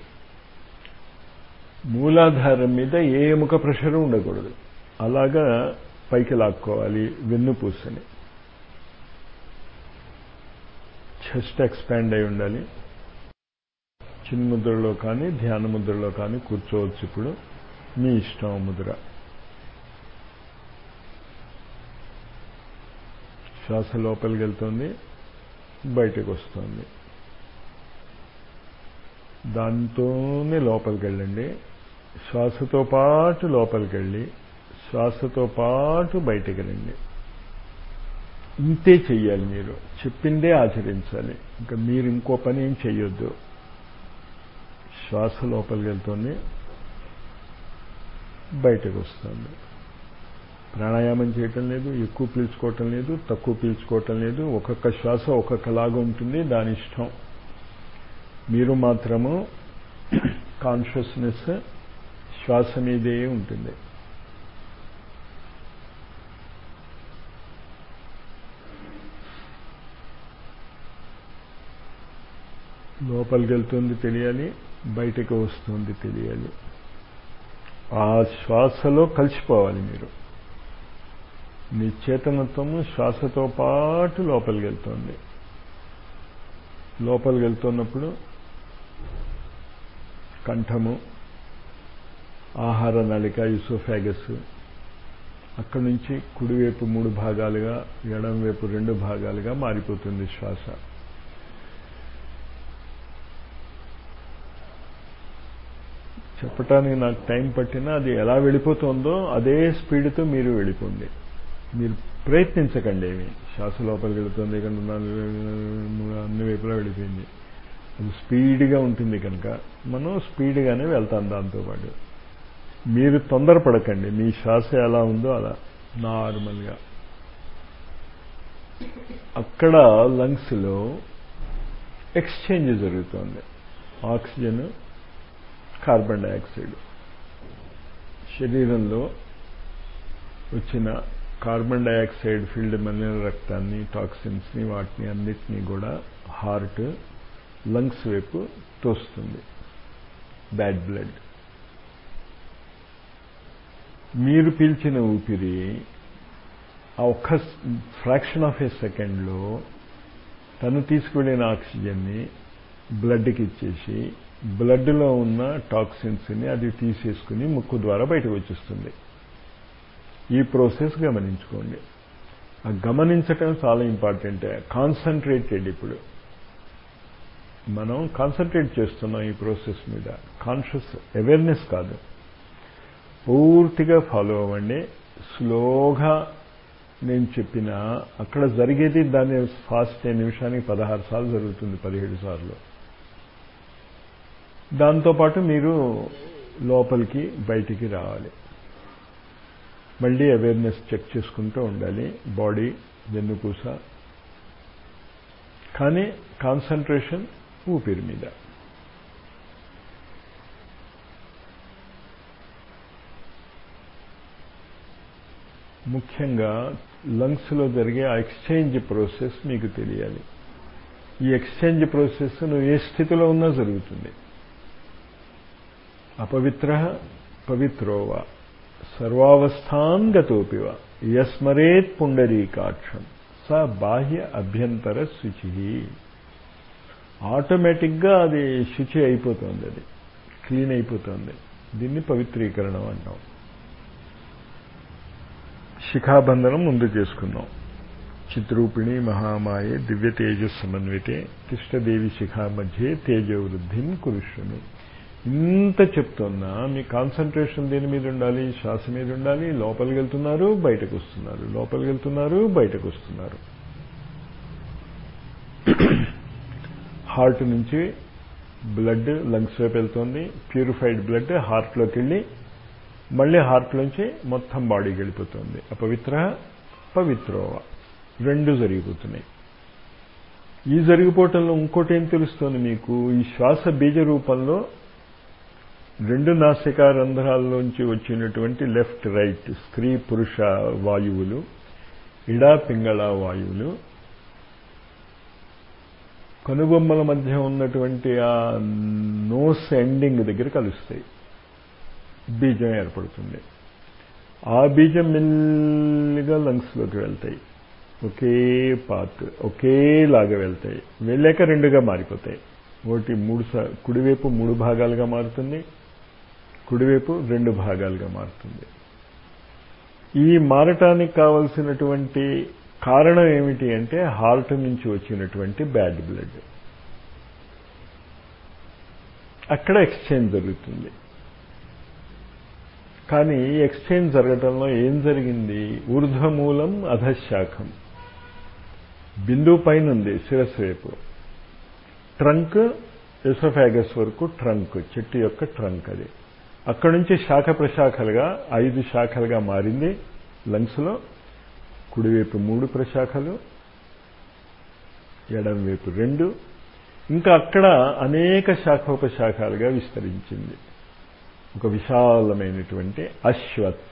మూలాధారం మీద ఏ ఎముక ప్రెషర్ ఉండకూడదు. అలాగా పైకి లాక్కోవాలి వెన్నుపూసని. చెస్ట్ ఎక్స్పాండ్ అయి ఉండాలి. చిన్ముద్రలో కానీ ధ్యాన ముద్రలో కానీ కూర్చోవచ్చు. ఇప్పుడు మీ ఇష్టం ముద్ర. శ్వాస లోపలికి వెళ్తుంది, బయటకు వస్తుంది. దాంతోనే లోపలికి వెళ్ళండి. శ్వాసతో పాటు లోపలికి వెళ్ళి శ్వాసతో పాటు బయటికి రండి. ఇంతే చెయ్యాలి. మీరు చెప్పిందే ఆచరించాలి. ఇంకా మీరు ఇంకో పని ఏం చెయ్యొద్దు. శ్వాస లోపలికి వెళ్తుంది, బయటకు వస్తుంది. ప్రాణాయామం చేయటం లేదు, ఎక్కువ పీల్చుకోవటం లేదు, తక్కువ పీల్చుకోవటం లేదు. ఒక్కొక్క శ్వాస ఒక్కొక్కలాగా ఉంటుంది, దాని ఇష్టం. మీరు మాత్రము కాన్షియస్నెస్ శ్వాస మీదే ఉంటుంది. లోపలికి వెళ్తుంది తెలియాలి, బయటకు వస్తుంది తెలియాలి. ఆ శ్వాసలో కలిసిపోవాలి మీరు. మీ చేతనత్వము శ్వాసతో పాటు లోపలికి వెళ్తుంది. లోపలికి వెళ్తున్నప్పుడు కంఠము, ఆహార నళిక, ఈసోఫాగస్, అక్కడి నుంచి కుడివైపు 3 భాగాలుగా, ఎడమవైపు 2 భాగాలుగా మారిపోతుంది శ్వాస. చెప్పటానికి నాకు టైం పట్టినా అది ఎలా వెళ్ళిపోతుందో అదే స్పీడ్తో మీరు వెళ్ళిపోండి. మీరు ప్రయత్నించకండి ఏమి. శ్వాస లోపలికి వెళుతుంది, ఇక్కడ అన్ని వైపులా వెళ్ళిపోయింది. అది స్పీడ్గా ఉంటుంది కనుక మనం స్పీడ్గానే వెళ్తాం. దాంతోపాటు మీరు తొందరపడకండి. మీ శ్వాస ఎలా ఉందో అలా నార్మల్గా. అక్కడ లంగ్స్లో ఎక్స్చేంజ్ జరుగుతుంది. Oxygen, carbon dioxide. శరీరంలో వచ్చిన కార్బన్ డైఆక్సైడ్ ఫీల్డ్ మలిన రక్తాన్ని, టాక్సిన్స్ని, వాటిని అన్నిటినీ కూడా హార్ట్ లంగ్స్ వైపు తోస్తుంది. Bad blood. మీరు పీల్చిన ఊపిరి ఆ ఒక్క ఫ్రాక్షన్ ఆఫ్ ఏ సెకండ్లో తను తీసుకువెళ్ళిన ఆక్సిజన్ని బ్లడ్కి ఇచ్చేసి బ్లడ్లో ఉన్న టాక్సిన్స్ని అది తీసేసుకుని ముక్కు ద్వారా బయటకు వచ్చేస్తుంది. ఈ ప్రాసెస్ గమనించుకోండి. ఆ గమనించటం చాలా ఇంపార్టెంట్. కాన్సన్ట్రేటెడ్. ఇప్పుడు మనం కాన్సన్ట్రేట్ చేస్తున్నాం ఈ ప్రాసెస్ మీద. కాన్షియస్ అవేర్నెస్ కాదు. పూర్తిగా ఫాలో అవ్వండి. స్లోగా నేను చెప్పిన అక్కడ జరిగేది దాన్ని ఫాస్ట్ నిమిషానికి 16 సార్లు జరుగుతుంది, 17 సార్లు. దాంతోపాటు మీరు లోపలికి బయటికి రావాలి. మళ్ళీ అవేర్నెస్ చెక్ చేసుకుంటూ ఉండాలి. బాడీ, వెన్నుపూస. కానీ కాన్సన్ట్రేషన్ ఊపిరి మీద. ముఖ్యంగా లంగ్స్లో జరిగే ఆ ఎక్స్చేంజ్ ప్రాసెస్ మీకు తెలియాలి. ఈ ఎక్స్చేంజ్ ప్రాసెస్ నువ్వు ఏ స్థితిలో ఉన్నా జరుగుతుంది. అపవిత్ర పవిత్రోవ సర్వావస్థాన్ గతోపివ యస్మరేత్ పుండరీకాక్షం స బాహ్య అభ్యంతర శుచి. ఆటోమేటిక్గా అది శుచి అయిపోతుంది, అది క్లీన్ అయిపోతుంది. దీన్ని పవిత్రీకరణం అంటాం. శిఖాబంధనం ముందు చేసుకున్నాం. చిద్రూపిణి మహామాయే దివ్య తేజస్ సమన్వితే తిష్టదేవి శిఖా మధ్యే తేజవృద్ధిం కురుష్వమి. ఇంత చెప్తున్నా మీ కాన్సన్ట్రేషన్ దేని మీద ఉండాలి? శ్వాస మీద ఉండాలి. లోపలికి వెళ్తున్నారు, బయటకు వస్తున్నారు, లోపలికి వెళ్తున్నారు, బయటకు వస్తున్నారు. హార్ట్ నుంచి బ్లడ్ లంగ్స్ వైపు వెళ్తుంది. ప్యూరిఫైడ్ బ్లడ్ హార్ట్లోకి వెళ్ళి మళ్ళీ హార్ట్లోంచి మొత్తం బాడీకి వెళ్ళిపోతుంది. అపవిత్ర పవిత్రోవ రెండు జరిగిపోతున్నాయి. ఈ జరిగిపోవటంలో ఇంకోటి ఏం తెలుస్తుంది మీకు? ఈ శ్వాస బీజ రూపంలో 2 నాసికా రంధ్రాల్లోంచి వచ్చినటువంటి లెఫ్ట్ రైట్ స్త్రీ పురుష వాయువులు, ఇడా పింగళ వాయువులు కనుబొమ్మల మధ్య ఉన్నటువంటి ఆ నోస్ ఎండింగ్ దగ్గర కలుస్తాయి. బీజం ఏర్పడుతుంది. ఆ బీజం మెల్లిగా లంగ్స్లోకి వెళ్తాయి. ఒకే పాత్, ఒకేలాగా వెళ్తాయి. వెళ్ళాక 2గా మారిపోతాయి. ఒకటి కుడివైపు 3 భాగాలుగా మారుతుంది, కుడివైపు 2 భాగాలుగా మారుతుంది. ఈ మారటానికి కావలసినటువంటి కారణం ఏమిటి అంటే హార్ట్ నుంచి వచ్చినటువంటి బ్యాడ్ బ్లడ్. అక్కడ ఎక్స్చేంజ్ జరుగుతుంది. కానీ ఎక్స్చేంజ్ జరగటంలో ఏం జరిగింది? ఊర్ధ్వమూలం అధశాఖం. బిందువు పైన ఉంది శిరస్సు వైపు. ట్రంక్ ఎసోఫాగస్ వరకు ట్రంక్, చెట్టు యొక్క ట్రంక్ అది. అక్కడి నుంచి శాఖ ప్రశాఖలుగా 5 శాఖలుగా మారింది లంగ్స్లో. కుడివైపు 3 ప్రశాఖలు, ఎడంవైపు 2. ఇంకా అక్కడ అనేక శాఖోపశాఖలుగా విస్తరించింది. ఒక విశాలమైనటువంటి అశ్వత్థ.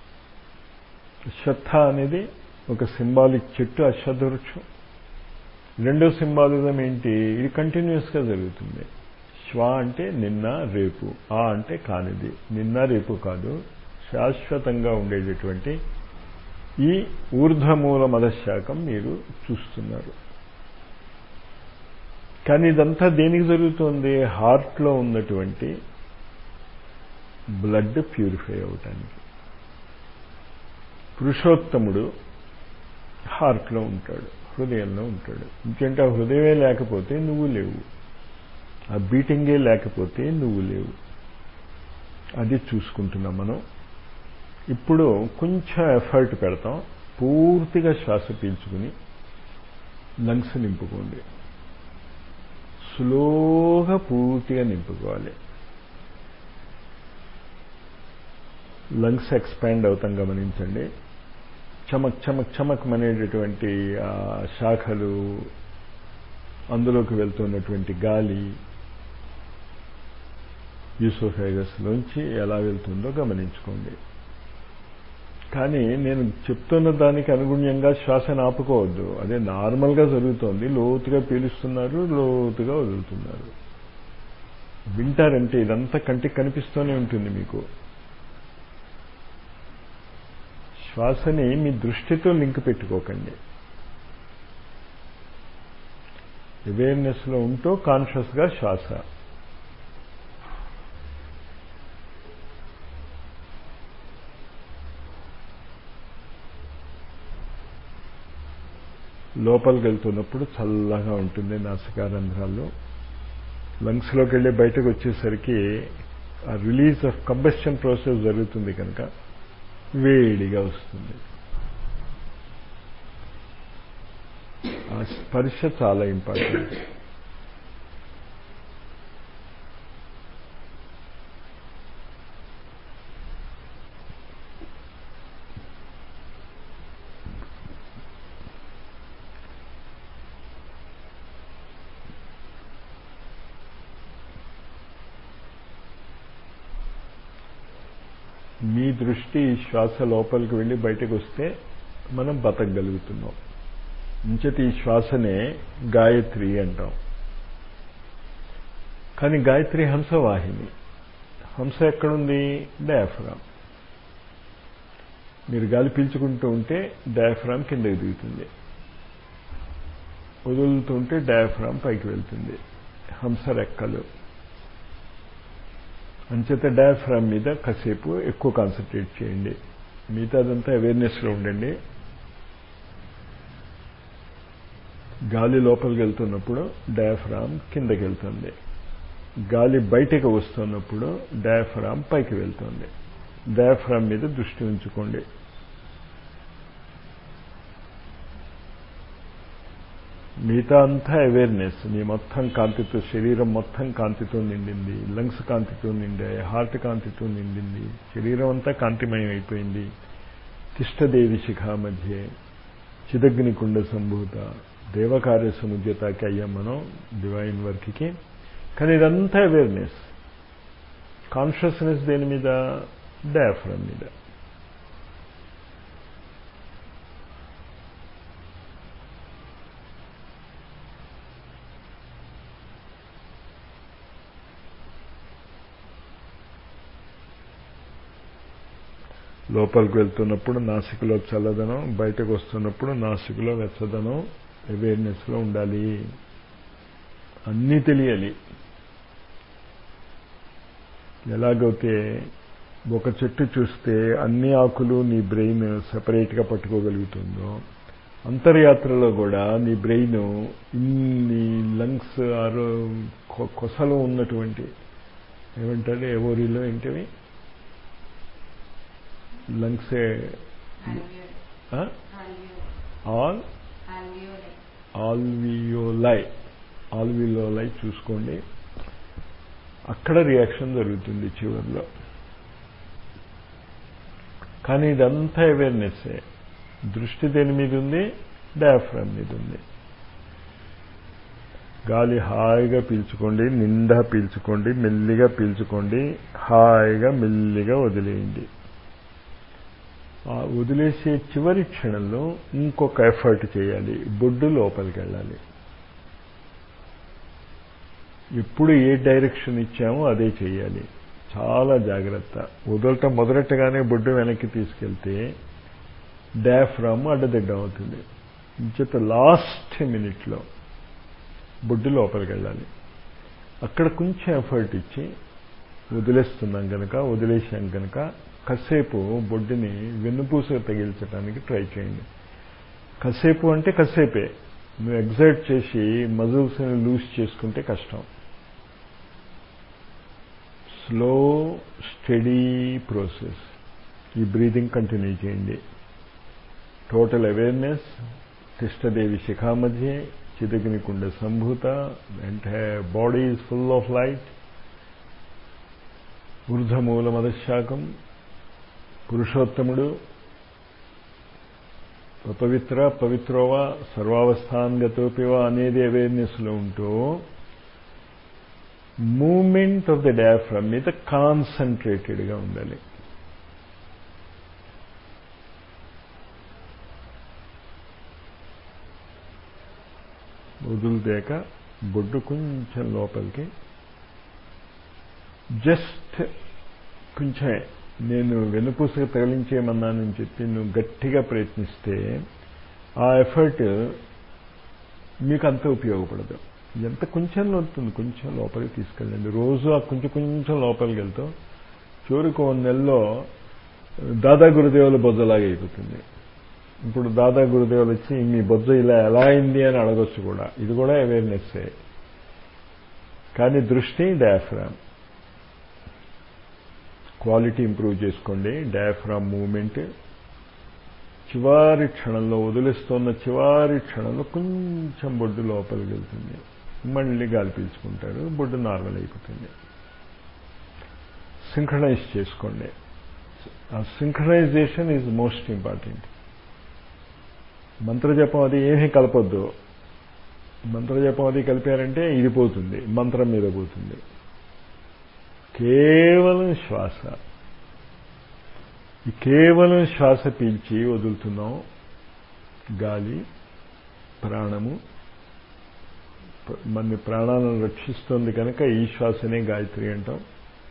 అశ్వత్థ అనేది ఒక సింబాలిక్ చెట్టు, అశ్వత్థ వృక్షం. రెండో సింబాలిజం ఏంటి? ఇది కంటిన్యూస్గా జరుగుతుంది. శ్వ అంటే నిన్న రేపు, ఆ అంటే కానిది. నిన్న రేపు కాదు, శాశ్వతంగా ఉండేటటువంటి ఈ ఊర్ధ్వమూల మదశాఖం మీరు చూస్తున్నారు. కానీ ఇదంతా దేనికి జరుగుతుంది? హార్ట్లో ఉన్నటువంటి బ్లడ్ ప్యూరిఫై అవటానికి. పురుషోత్తముడు హార్ట్లో ఉంటాడు, హృదయంలో ఉంటాడు. ఎందుకంటే ఆ హృదయమే లేకపోతే నువ్వు లేవు, ఆ బీటింగే లేకపోతే నువ్వు లేవు. అది చూసుకుంటున్నాం మనం. ఇప్పుడు కొంచెం ఎఫర్ట్ పెడతాం. పూర్తిగా శ్వాస పీల్చుకుని లంగ్స్ నింపుకోండి. స్లోగా పూర్తిగా నింపుకోవాలి. లంగ్స్ ఎక్స్పాండ్ అవుతాం గమనించండి. చమక్ చమక్ చమక్ అనేటటువంటి ఆ శాఖలు, అందులోకి వెళ్తున్నటువంటి గాలి యూసోఫేగస్లోంచి ఎలా వెళ్తుందో గమనించుకోండి. కానీ నేను చెప్తున్న దానికి అనుగుణ్యంగా శ్వాసను ఆపుకోవద్దు. అదే నార్మల్గా జరుగుతోంది. లోతుగా పీలుస్తున్నారు, లోతుగా వదులుతున్నారు. వింటారంటే ఇదంతా కంటికి కనిపిస్తూనే ఉంటుంది మీకు. శ్వాసని మీ దృష్టితో లింక్ పెట్టుకోకండి. అవేర్నెస్లో ఉంటూ కాన్షియస్గా శ్వాస. లోపలికి వెళ్తున్నప్పుడు చల్లగా ఉంటుంది నాసికారంధ్రాల్లో. లంగ్స్లోకి వెళ్ళి బయటకు వచ్చేసరికి ఆ రిలీజ్ ఆఫ్ కంబషన్ ప్రాసెస్ జరుగుతుంది కనుక వేడిగా వస్తుంది. ఆ స్పర్శ చాలా ఇంపార్టెంట్. మీ దృష్టి శ్వాస లోపలికి వెళ్ళి బయటకు వస్తే మనం బతకగలుగుతున్నాం. ఇంచటి ఈ శ్వాసనే గాయత్రి అంటాం. కానీ గాయత్రి హంసవాహిని. హంస ఎక్కడుంది? డయాఫ్రామ్. మీరు గాలి పీల్చుకుంటూ ఉంటే డయాఫ్రామ్ కిందకి దిగుతుంది, వదులుతుంటే డయాఫ్రామ్ పైకి వెళ్తుంది. హంస రెక్కలు. అంచేత డయాఫ్రామ్ మీద కాసేపు ఎక్కువ కాన్సన్ట్రేట్ చేయండి. మిగతాదంతా అవేర్నెస్లో ఉండండి. గాలి లోపలికి వెళ్తున్నప్పుడు డయాఫ్రామ్ కిందకి వెళ్తుంది, గాలి బయటకు వస్తున్నప్పుడు డయాఫ్రామ్ పైకి వెళ్తుంది. డయాఫ్రామ్ మీద దృష్టి ఉంచుకోండి. మిగతా అంతా అవేర్నెస్. మీ మొత్తం కాంతితో, శరీరం మొత్తం కాంతితో నిండింది, లంగ్స్ కాంతితో నిండాయి, హార్ట్ కాంతితో నిండింది, శరీరం అంతా కాంతిమయం అయిపోయింది. తిష్టదేవి శిఖా మధ్య చిదగ్నికుండ సంభూత దేవకార్య సముద్యతకి అయ్యాం మనం డివైన్ వర్క్కి. కానీ ఇదంతా అవేర్నెస్. కాన్షియస్నెస్ దేని మీద? డయాఫ్రామ్ మీద. లోపలికి వెళ్తున్నప్పుడు నాసికలో చల్లదనం, బయటకు వస్తున్నప్పుడు నాసికలో వెచ్చదనం అవేర్నెస్లో ఉండాలి. అన్నీ తెలియాలి. ఎలాగైతే ఒక చెట్టు చూస్తే అన్ని ఆకులు నీ బ్రెయిన్ సెపరేట్గా పట్టుకోగలుగుతుందో, అంతర్యాత్రలో కూడా నీ బ్రెయిన్ ఇన్ని లంగ్స్ కొసలు ఉన్నటువంటి ఏమంటారు ఎవరిలో ఏంటివి లంగ్సే ఆల్వియోలై చూసుకోండి. అక్కడ రియాక్షన్ జరుగుతుంది చివరిలో. కానీ ఇదంతా అవేర్నెస్సే. దృష్టి దేని మీద ఉంది? డయాఫ్రామ్ మీద ఉంది. గాలి హాయిగా పీల్చుకోండి, నిండా పీల్చుకోండి, మెల్లిగా పీల్చుకోండి, హాయిగా మెల్లిగా వదిలేయండి. వదిలేసే చివరి క్షణంలో ఇంకొక ఎఫర్ట్ చేయాలి. బొడ్డు లోపలికి వెళ్ళాలి. ఎప్పుడు ఏ డైరెక్షన్ ఇచ్చామో అదే చేయాలి. చాలా జాగ్రత్త. వదలటం మొదలెట్టగానే బొడ్డు వెనక్కి తీసుకెళ్తే డయాఫ్రామ్ అడ్డదిడ్డం అవుతుంది. ఇంచేత లాస్ట్ మినిట్లో బొడ్డు లోపలికి వెళ్ళాలి. అక్కడ కొంచెం ఎఫర్ట్ ఇచ్చి వదిలేస్తున్నాం కనుక, వదిలేసాం కనుక కాసేపు బొడ్డుని వెన్నుపూస తగిల్చడానికి ట్రై చేయండి. కాసేపు అంటే కాసేపే. నువ్వు ఎగ్జర్ట్ చేసి మజిల్స్ని లూజ్ చేసుకుంటే కష్టం. Slow steady process. ఈ బ్రీదింగ్ కంటిన్యూ చేయండి. Total awareness. తిష్టదేవి శిఖా మధ్య చిదగ్నికుండ సంభూత. Entire body is full of light. ఊర్ధమూల మదశాకం. పురుషోత్తముడు పవిత్ర పవిత్రోవా సర్వావస్థాన్గతోపివా అనేది అవేర్నెస్లో ఉంటూ మూమెంట్ ఆఫ్ ద డయాఫ్రామ్ మీద కాన్సన్ట్రేటెడ్గా ఉండాలి. వదులుదాక బొడ్డు కొంచెం లోపలికి, జస్ట్ కొంచెమే. నేను వెన్నుపూసకు తగిలించేయమన్నానని చెప్పి నువ్వు గట్టిగా ప్రయత్నిస్తే ఆ ఎఫర్ట్ మీకు అంత ఉపయోగపడదు. ఎంత కొంచెం అవుతుంది, కొంచెం లోపలికి తీసుకెళ్ళండి. రోజు ఆ కొంచెం లోపలికి వెళ్తాం. చివరికి 1 నెలలో దాదా గురుదేవుల బొజ్జలాగా అయిపోతుంది. ఇప్పుడు దాదా గురుదేవులు వచ్చి మీ బొజ్జ ఇలా ఎలా అయింది అని అడగొచ్చు కూడా. ఇది కూడా అవేర్నెస్సే. కానీ దృష్టి డయాఫ్రామ్. క్వాలిటీ ఇంప్రూవ్ చేసుకోండి. డయాఫ్రామ్ మూమెంట్ చివరి క్షణంలో, వదిలేస్తున్న చివరి క్షణంలో కొంచెం బొడ్డు లోపలికి వెళ్తుంది. మళ్ళీ గాలి పీల్చుకుంటారు, బొడ్డు నార్మల్ అయిపోతుంది. సింక్రనైజ్ చేసుకోండి. ఆ సింక్రనైజేషన్ ఈజ్ మోస్ట్ ఇంపార్టెంట్. మంత్రజపం అది ఏమీ కలపొద్దు. మంత్రజపం అది కలిపారంటే ఇది పోతుంది, మంత్రం మీద పోతుంది. కేవలం శ్వాస. ఈ కేవలం శ్వాస పీల్చి వదులుతున్నాం. గాలి, ప్రాణము మన ప్రాణాలను రక్షిస్తుంది కనుక ఈ శ్వాసనే గాయత్రి అంటాం.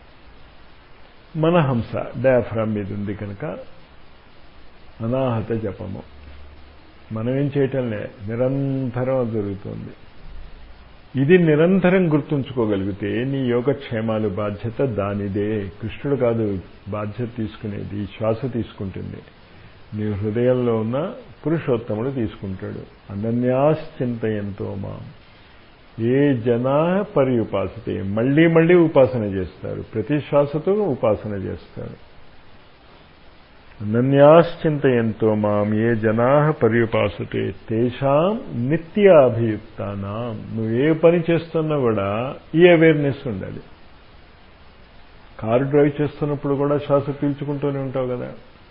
మన హంస డయాఫ్రామ్ మీద ఉంది కనుక అనాహత జపము. మనమేం చేయటంలే, నిరంతరం జరుగుతుంది. ఇది నిరంతరం గుర్తుంచుకోగలిగితే నీ యోగక్షేమాలు బాధ్యత దానిదే. కృష్ణుడు కాదు బాధ్యత తీసుకునేది, ఈ శ్వాస తీసుకుంటుంది. నీ హృదయంలో ఉన్న పురుషోత్తముడు తీసుకుంటాడు. అనన్యాశ్చింతయంతో మాం ఏ జనా పర్యుపాసతే. మళ్లీ మళ్లీ ఉపాసన చేస్తారు, ప్రతి శ్వాసతో ఉపాసన చేస్తారు. అనన్యాశ్చింతయంతో మాం ఏ జనా పర్యుపాసతే తేషాం నిత్యాభియుక్తానాం. నువ్వు ఏ పని చేస్తున్నా కూడా ఈ అవేర్నెస్ ఉండాలి. కారు డ్రైవ్ చేస్తున్నప్పుడు కూడా శ్వాస పీల్చుకుంటూనే ఉంటావు కదా,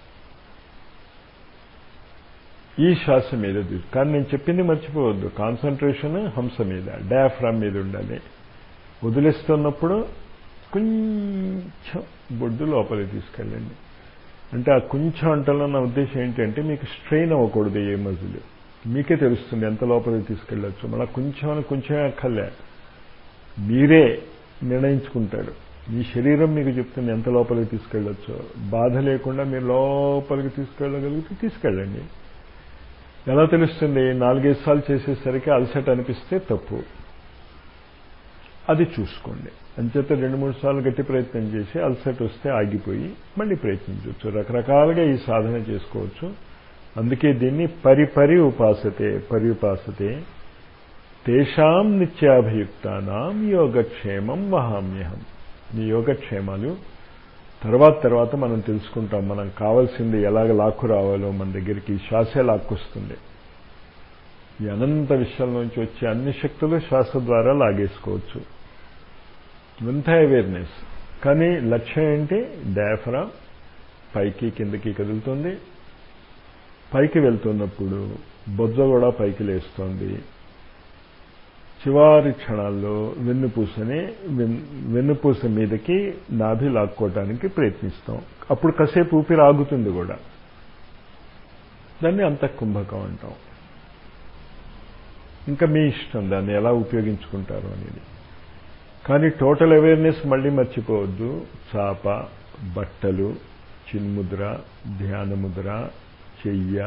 ఈ శ్వాస మీద. కానీ నేను చెప్పింది మర్చిపోవద్దు, కాన్సన్ట్రేషన్ హంస మీద, డయాఫ్రామ్ మీద ఉండాలి. వదిలేస్తున్నప్పుడు కొంచెం బొడ్డు లోపలికి తీసుకెళ్ళండి. అంటే ఆ కొంచెం అంటలో నా ఉద్దేశం ఏంటంటే మీకు స్ట్రెయిన్ అవ్వకూడదు ఏ మజిల్. మీకే తెలుస్తుంది ఎంత లోపలికి తీసుకెళ్ళచ్చు. మళ్ళీ కొంచెం అక్కర్లే, మీరే నిర్ణయించుకుంటారు. మీ శరీరం మీకు చెప్తుంది ఎంత లోపలికి తీసుకెళ్ళొచ్చో. బాధ లేకుండా మీరు లోపలికి తీసుకెళ్ళగలిగితే తీసుకెళ్ళండి. ఎలా తెలుస్తుంది? 4-5 సార్లు చేసేసరికి అలసట అనిపిస్తే తప్పు, అది చూసుకోండి. అంచేత 2-3 సార్లు గట్టి ప్రయత్నం చేసి అలసట వస్తే ఆగిపోయి మళ్ళీ ప్రయత్నించవచ్చు. రకరకాలుగా ఈ సాధన చేసుకోవచ్చు. అందుకే దీన్ని పరిపరి ఉపాసతే, పర్యుపాసతే తేషాం నిత్యాభియుక్తానాం యోగక్షేమం వహామ్యహం. ఈ యోగక్షేమాలు తర్వాత మనం తెలుసుకుంటాం. మనం కావాల్సింది ఎలాగ లాక్కు రావాలో మన దగ్గరికి శ్వాసే లాక్కొస్తుంది. ఈ అనంత విషయంలోంచి వచ్చే అన్ని శక్తులు శ్వాస ద్వారా లాగేసుకోవచ్చు. ఇదంతా అవేర్నెస్. కానీ లక్ష్యం ఏంటి? డయాఫ్రామ్ పైకి కిందకి కదులుతుంది. పైకి వెళ్తున్నప్పుడు బొజ్జ కూడా పైకి లేస్తోంది. చివరి క్షణాల్లో వెన్నుపూస మీదకి నాభి లాక్కోవటానికి ప్రయత్నిస్తాం. అప్పుడు కాసేపు ఊపిరి ఆగుతుంది కూడా. దాన్ని అంతఃకుంభకం అంటాం. ఇంకా మీ ఇష్టం దాన్ని ఎలా ఉపయోగించుకుంటారు అనేది. కానీ టోటల్ అవేర్నెస్ మళ్ళీ మర్చిపోవద్దు. చాప, బట్టలు, చిన్ముద్ర, ధ్యానముద్ర, చెయ్య,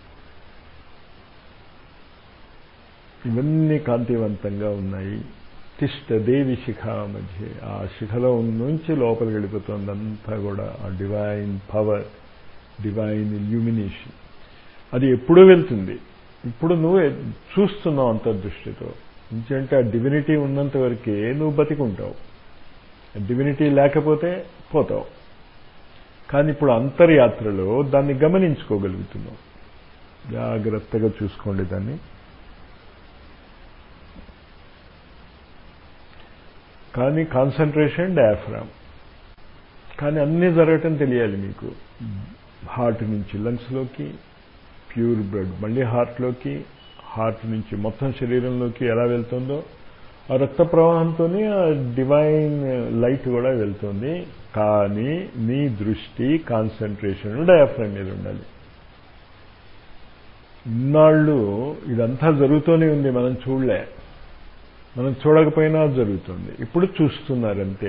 ఇవన్నీ కాంతివంతంగా ఉన్నాయి. తిష్టదేవి శిఖా మధ్య, ఆ శిఖలో నుంచి లోపలికి వెళ్ళిపోతుంది అంతా కూడా ఆ డివైన్ పవర్, డివైన్ ఇల్యూమినేషన్. అది ఎప్పుడూ వెళ్తుంది, ఇప్పుడు నువ్వు చూస్తున్నావు అంతర్దృష్టితో. ఎందుకంటే ఆ డివినిటీ ఉన్నంత వరకే నువ్వు బతికుంటావు, డివినిటీ లేకపోతే పోతావు. కానీ ఇప్పుడు అంతర్యాత్రలో దాన్ని గమనించుకోగలుగుతున్నావు. జాగ్రత్తగా చూసుకోండి దాన్ని. కానీ కాన్సన్ట్రేషన్ డయాఫ్రామ్. కానీ అన్నీ జరగటం తెలియాలి మీకు. హార్ట్ నుంచి లంగ్స్లోకి ప్యూర్ బ్లడ్ మళ్ళీ హార్ట్లోకి, హార్ట్ నుంచి మొత్తం శరీరంలోకి ఎలా వెళ్తుందో ఆ రక్త ప్రవాహంతోనే ఆ డివైన్ లైట్ కూడా వెళ్తుంది. కానీ నీ దృష్టి కాన్సన్ట్రేషన్ డయాఫ్రామ్ మీద ఉండాలి. ఇన్నాళ్ళు ఇదంతా జరుగుతూనే ఉంది, మనం చూడలే. మనం చూడకపోయినా జరుగుతుంది. ఇప్పుడు చూస్తున్నారంతే.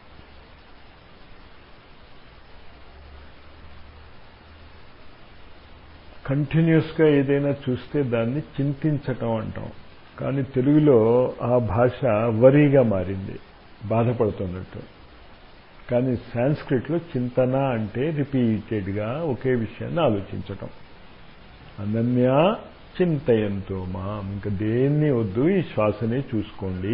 కంటిన్యూస్గా ఏదైనా చూస్తే దాన్ని చింతించటం అంటాం. కానీ తెలుగులో ఆ భాష వరీగా మారింది, బాధపడుతున్నట్టు. కానీ సాంస్క్రిట్లో చింతన అంటే రిపీటెడ్గా ఒకే విషయాన్ని ఆలోచించటం. అనన్యా చింతయంతో మాం, ఇంకా దేన్ని వద్దు, ఈ శ్వాసనే చూసుకోండి.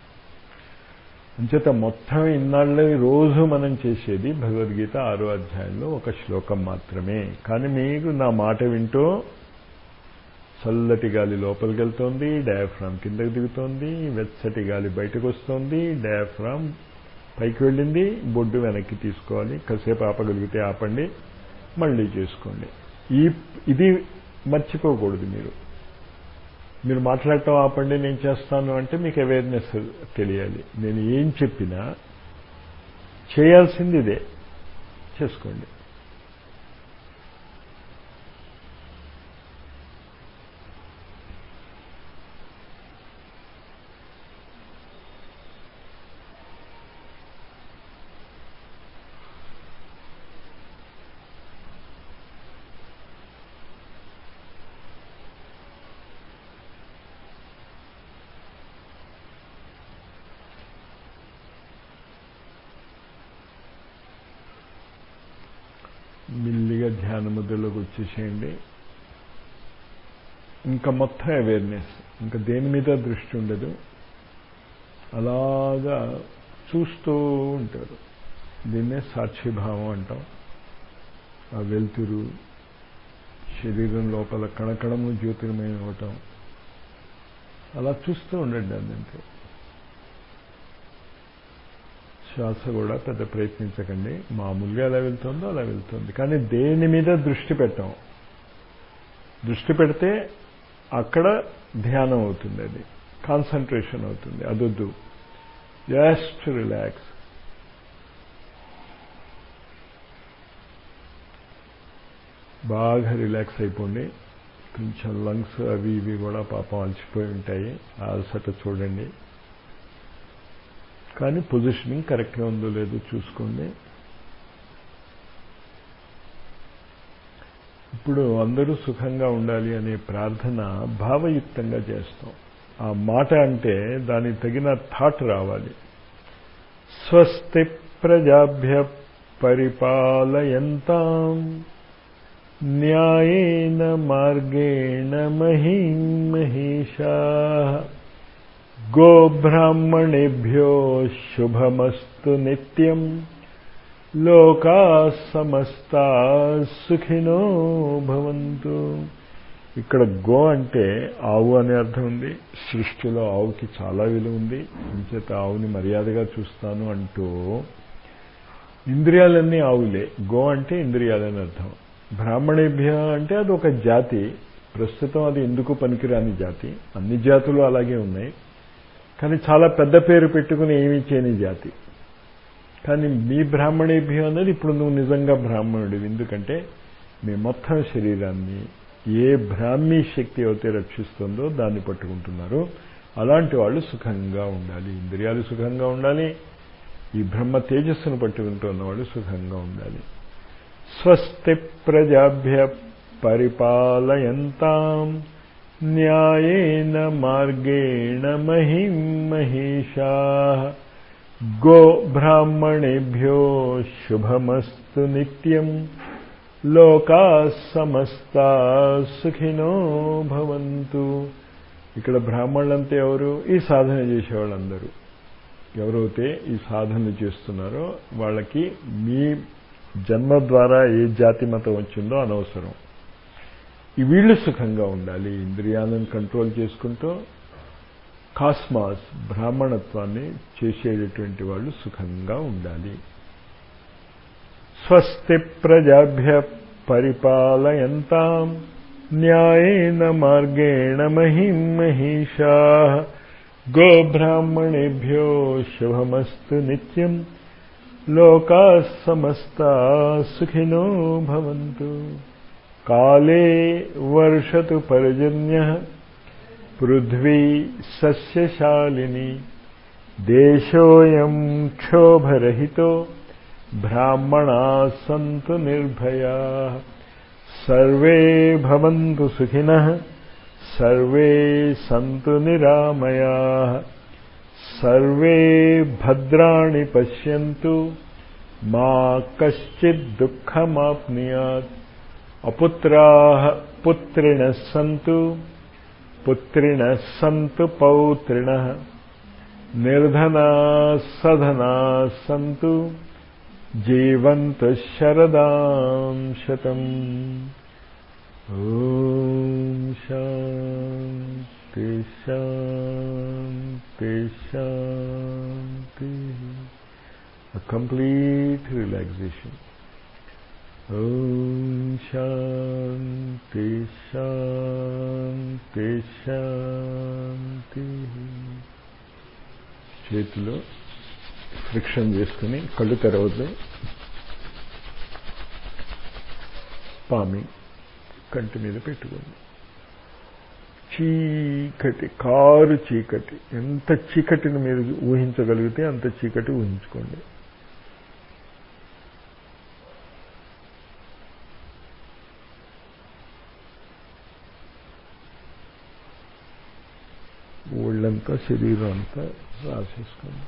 అంచేత మొత్తం ఇన్నాళ్ళు రోజు మనం చేసేది భగవద్గీత 6వ అధ్యాయంలో ఒక శ్లోకం మాత్రమే. కానీ మీకు నా మాట వింటూ చల్లటి గాలి లోపలికి వెళ్తోంది, డయాఫ్రామ్ కిందకి దిగుతోంది, వెచ్చటి గాలి బయటకు వస్తోంది, డయాఫ్రామ్ పైకి వెళ్ళింది, బొడ్డు వెనక్కి తీసుకోవాలి. కాసేపు ఆపగలిగితే ఆపండి, మళ్ళీ చేసుకోండి. ఇది మర్చిపోకూడదు. మీరు మాట్లాడటం ఆపండి, నేను చేస్తాను అంటే మీకు అవేర్నెస్ తెలియాలి. నేను ఏం చెప్పినా చేయాల్సింది ఇదే, చేసుకోండి. మెల్లిగా ధ్యాన ముద్రలోకి వచ్చేసేయండి. ఇంకా మొత్తం అవేర్నెస్, ఇంకా దేని మీద దృష్టి ఉండదు. అలాగా చూస్తూ ఉంటారు. దీన్నే సాక్షిభావం అంటాం. ఆ వెలుతురు శరీరం లోపల కణకణము జ్యోతిర్మయం అవటం, అలా చూస్తూ ఉండండి. అదంతే. శ్వాస కూడా పెద్ద ప్రయత్నించకండి, మామూలుగా ఎలా వెళ్తుందో అలా వెళ్తుంది. కానీ దేని మీద దృష్టి పెట్టాం. దృష్టి పెడితే అక్కడ ధ్యానం అవుతుంది, అది కాన్సన్ట్రేషన్ అవుతుంది. అదొద్దు, జస్ట్ రిలాక్స్. బాగా రిలాక్స్ అయిపోండి. కొంచెం లంగ్స్ అవి ఇవి కూడా పాపం అలసిపోయి ఉంటాయి, అలసట చూడండి. కానీ పొజిషనింగ్ కరెక్ట్గా ఉందో లేదో చూసుకోండి. ఇప్పుడు అందరూ సుఖంగా ఉండాలి అనే ప్రార్థన భావయుక్తంగా చేస్తాం. ఆ మాట అంటే దానికి తగిన థాట్ రావాలి. స్వస్తి ప్రజాభ్య పరిపాలయంతాం న్యాయేన మార్గేణ మహీం మహేషాః గోబ్రాహ్మణేభ్యో శుభమస్తు నిత్యం లోకాః సమస్తాః సుఖినో భవంతు. ఇక్కడ గో అంటే ఆవు అనే అర్థం ఉంది. సృష్టిలో ఆవుకి చాలా విలువ ఉంది. అంచేత ఆవుని మర్యాదగా చూస్తాను అంటూ ఇంద్రియాలన్నీ ఆవులే. గో అంటే ఇంద్రియాలని అర్థం. బ్రాహ్మణేభ్య అంటే అది ఒక జాతి. ప్రస్తుతం అది ఎందుకు పనికిరాని జాతి. అన్ని జాతులు అలాగే ఉన్నాయి, కానీ చాలా పెద్ద పేరు పెట్టుకుని ఏమీ చేయని జాతి. కానీ మీ బ్రాహ్మణేభ్యం అన్నది ఇప్పుడు నువ్వు నిజంగా బ్రాహ్మణుడివి. ఎందుకంటే మీ మొత్తం శరీరాన్ని ఏ బ్రాహ్మీ శక్తి అయితే రక్షిస్తుందో దాన్ని పట్టుకుంటున్నారు. అలాంటి వాళ్ళు సుఖంగా ఉండాలి. ఇంద్రియాలు సుఖంగా ఉండాలి. ఈ బ్రహ్మ తేజస్సును పట్టుకుంటున్న వాళ్ళు సుఖంగా ఉండాలి. స్వస్తి ప్రజాభ్య పరిపాలయంతాం న్యాయేన మార్గేణ మహిం మహిషాః గో బ్రాహ్మణేభ్యో శుభమస్తు నిత్యం లోకాః సమస్తాః సుఖినో భవంతు. ఇక్కడ బ్రాహ్మణులంతా ఎవరు? ఈ సాధన చేసేవాళ్ళందరూ. ఎవరైతే ఈ సాధనలు చేస్తున్నారో వాళ్ళకి మీ జన్మ ద్వారా ఏ జాతి మతం వచ్చిందో అనవసరం. ఈ వీళ్ళు సుఖంగా ఉండాలి. ఇంద్రియాలను కంట్రోల్ చేసుకుంటూ కాస్మాస్ బ్రాహ్మణత్వాన్ని చేసేటటువంటి వాళ్ళు సుఖంగా ఉండాలి. స్వస్తి ప్రజాభ్య పరిపాలయంతాం న్యాయేన మార్గేణ మహిం మహిషాః గో బ్రాహ్మణేభ్యో శుభమస్తు నిత్యం లోకాః సమస్తాః సుఖినో భవంతు. కాలే వర్షతు పర్జన్యః పృథ్వీ సస్యశాలిని దేశోऽయం క్షోభరహితో బ్రాహ్మణాః సంతు నిర్భయాః సర్వే భవంతు సుఖినః సర్వే సంతు నిరామయాః సర్వే భద్రాణి పశ్యంతు మా కశ్చిద్ దుఃఖమాప్నుయాత్. అపుత్రాః పుత్రిణః సంతు పుత్రిణః సంతు పౌత్రిణః నిర్ధనాః సధనాః సంతు జీవంతు శరదాం శతం. ఓం శాంతి శాంతి శాంతి. A complete relaxation. ఓం శాంతి శాంతి శాంతి. చేతిలో ఫ్రిక్షన్ చేసుకుని కళ్ళు తెరవద్దు. పామి కంటి మీద పెట్టుకోండి. చీకటి, కారు చీకటి. ఎంత చీకటిని మీరు ఊహించగలిగితే అంత చీకటి ఊహించుకోండి. ఒళ్ళంతా శరీరం అంతా రాసేసుకోండి.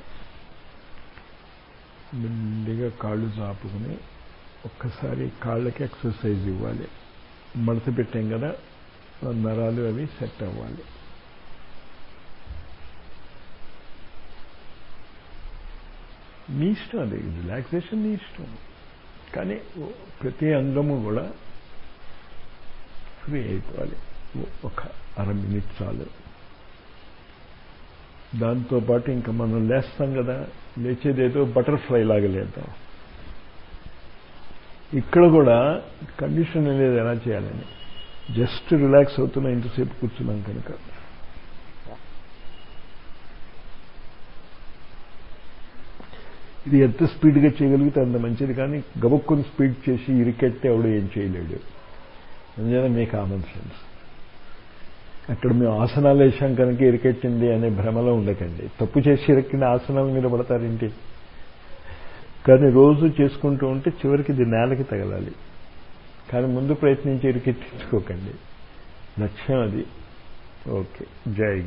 మెల్లిగా కాళ్ళు చాపుకుని ఒక్కసారి కాళ్ళకి ఎక్సర్సైజ్ ఇవ్వాలి. మడత పెట్టాం కదా, నరాలు అవి సెట్ అవ్వాలి. మీ ఇష్టం, అది రిలాక్సేషన్ మీ ఇష్టం. కానీ ప్రతి అంగము కూడా ఫ్రీ అయిపోవాలి. ఒక 1/2 నిమిషం చాలు. దాంతోపాటు ఇంకా మనం లేస్తాం కదా, లేచేదేదో బటర్ఫ్లై లాగా లేద్దాం. ఇక్కడ కూడా కండిషన్ లేదు ఎలా చేయాలని. జస్ట్ రిలాక్స్ అవుతున్నా ఇంతసేపు కూర్చున్నాం కనుక. ఇది ఎంత స్పీడ్గా చేయగలిగితే అంత మంచిది. కానీ గబుక్కుని స్పీడ్ చేసి ఇరికెత్తే ఎవడు ఏం చేయలేడు. అందుచేత మీ కామన్ సెన్స్. అక్కడ మేము ఆసనాలు వేసాం కనుక ఇరికెట్టింది అనే భ్రమలో ఉండకండి. తప్పు చేసి ఇరికిన ఆసనాల మీద పడతారేంటి? కానీ రోజు చేసుకుంటూ ఉంటే చివరికి ఇది నేలకి తగలాలి. కానీ ముందు ప్రయత్నించి ఇరికెట్టించుకోకండి. లక్ష్యం అది. ఓకే, జై.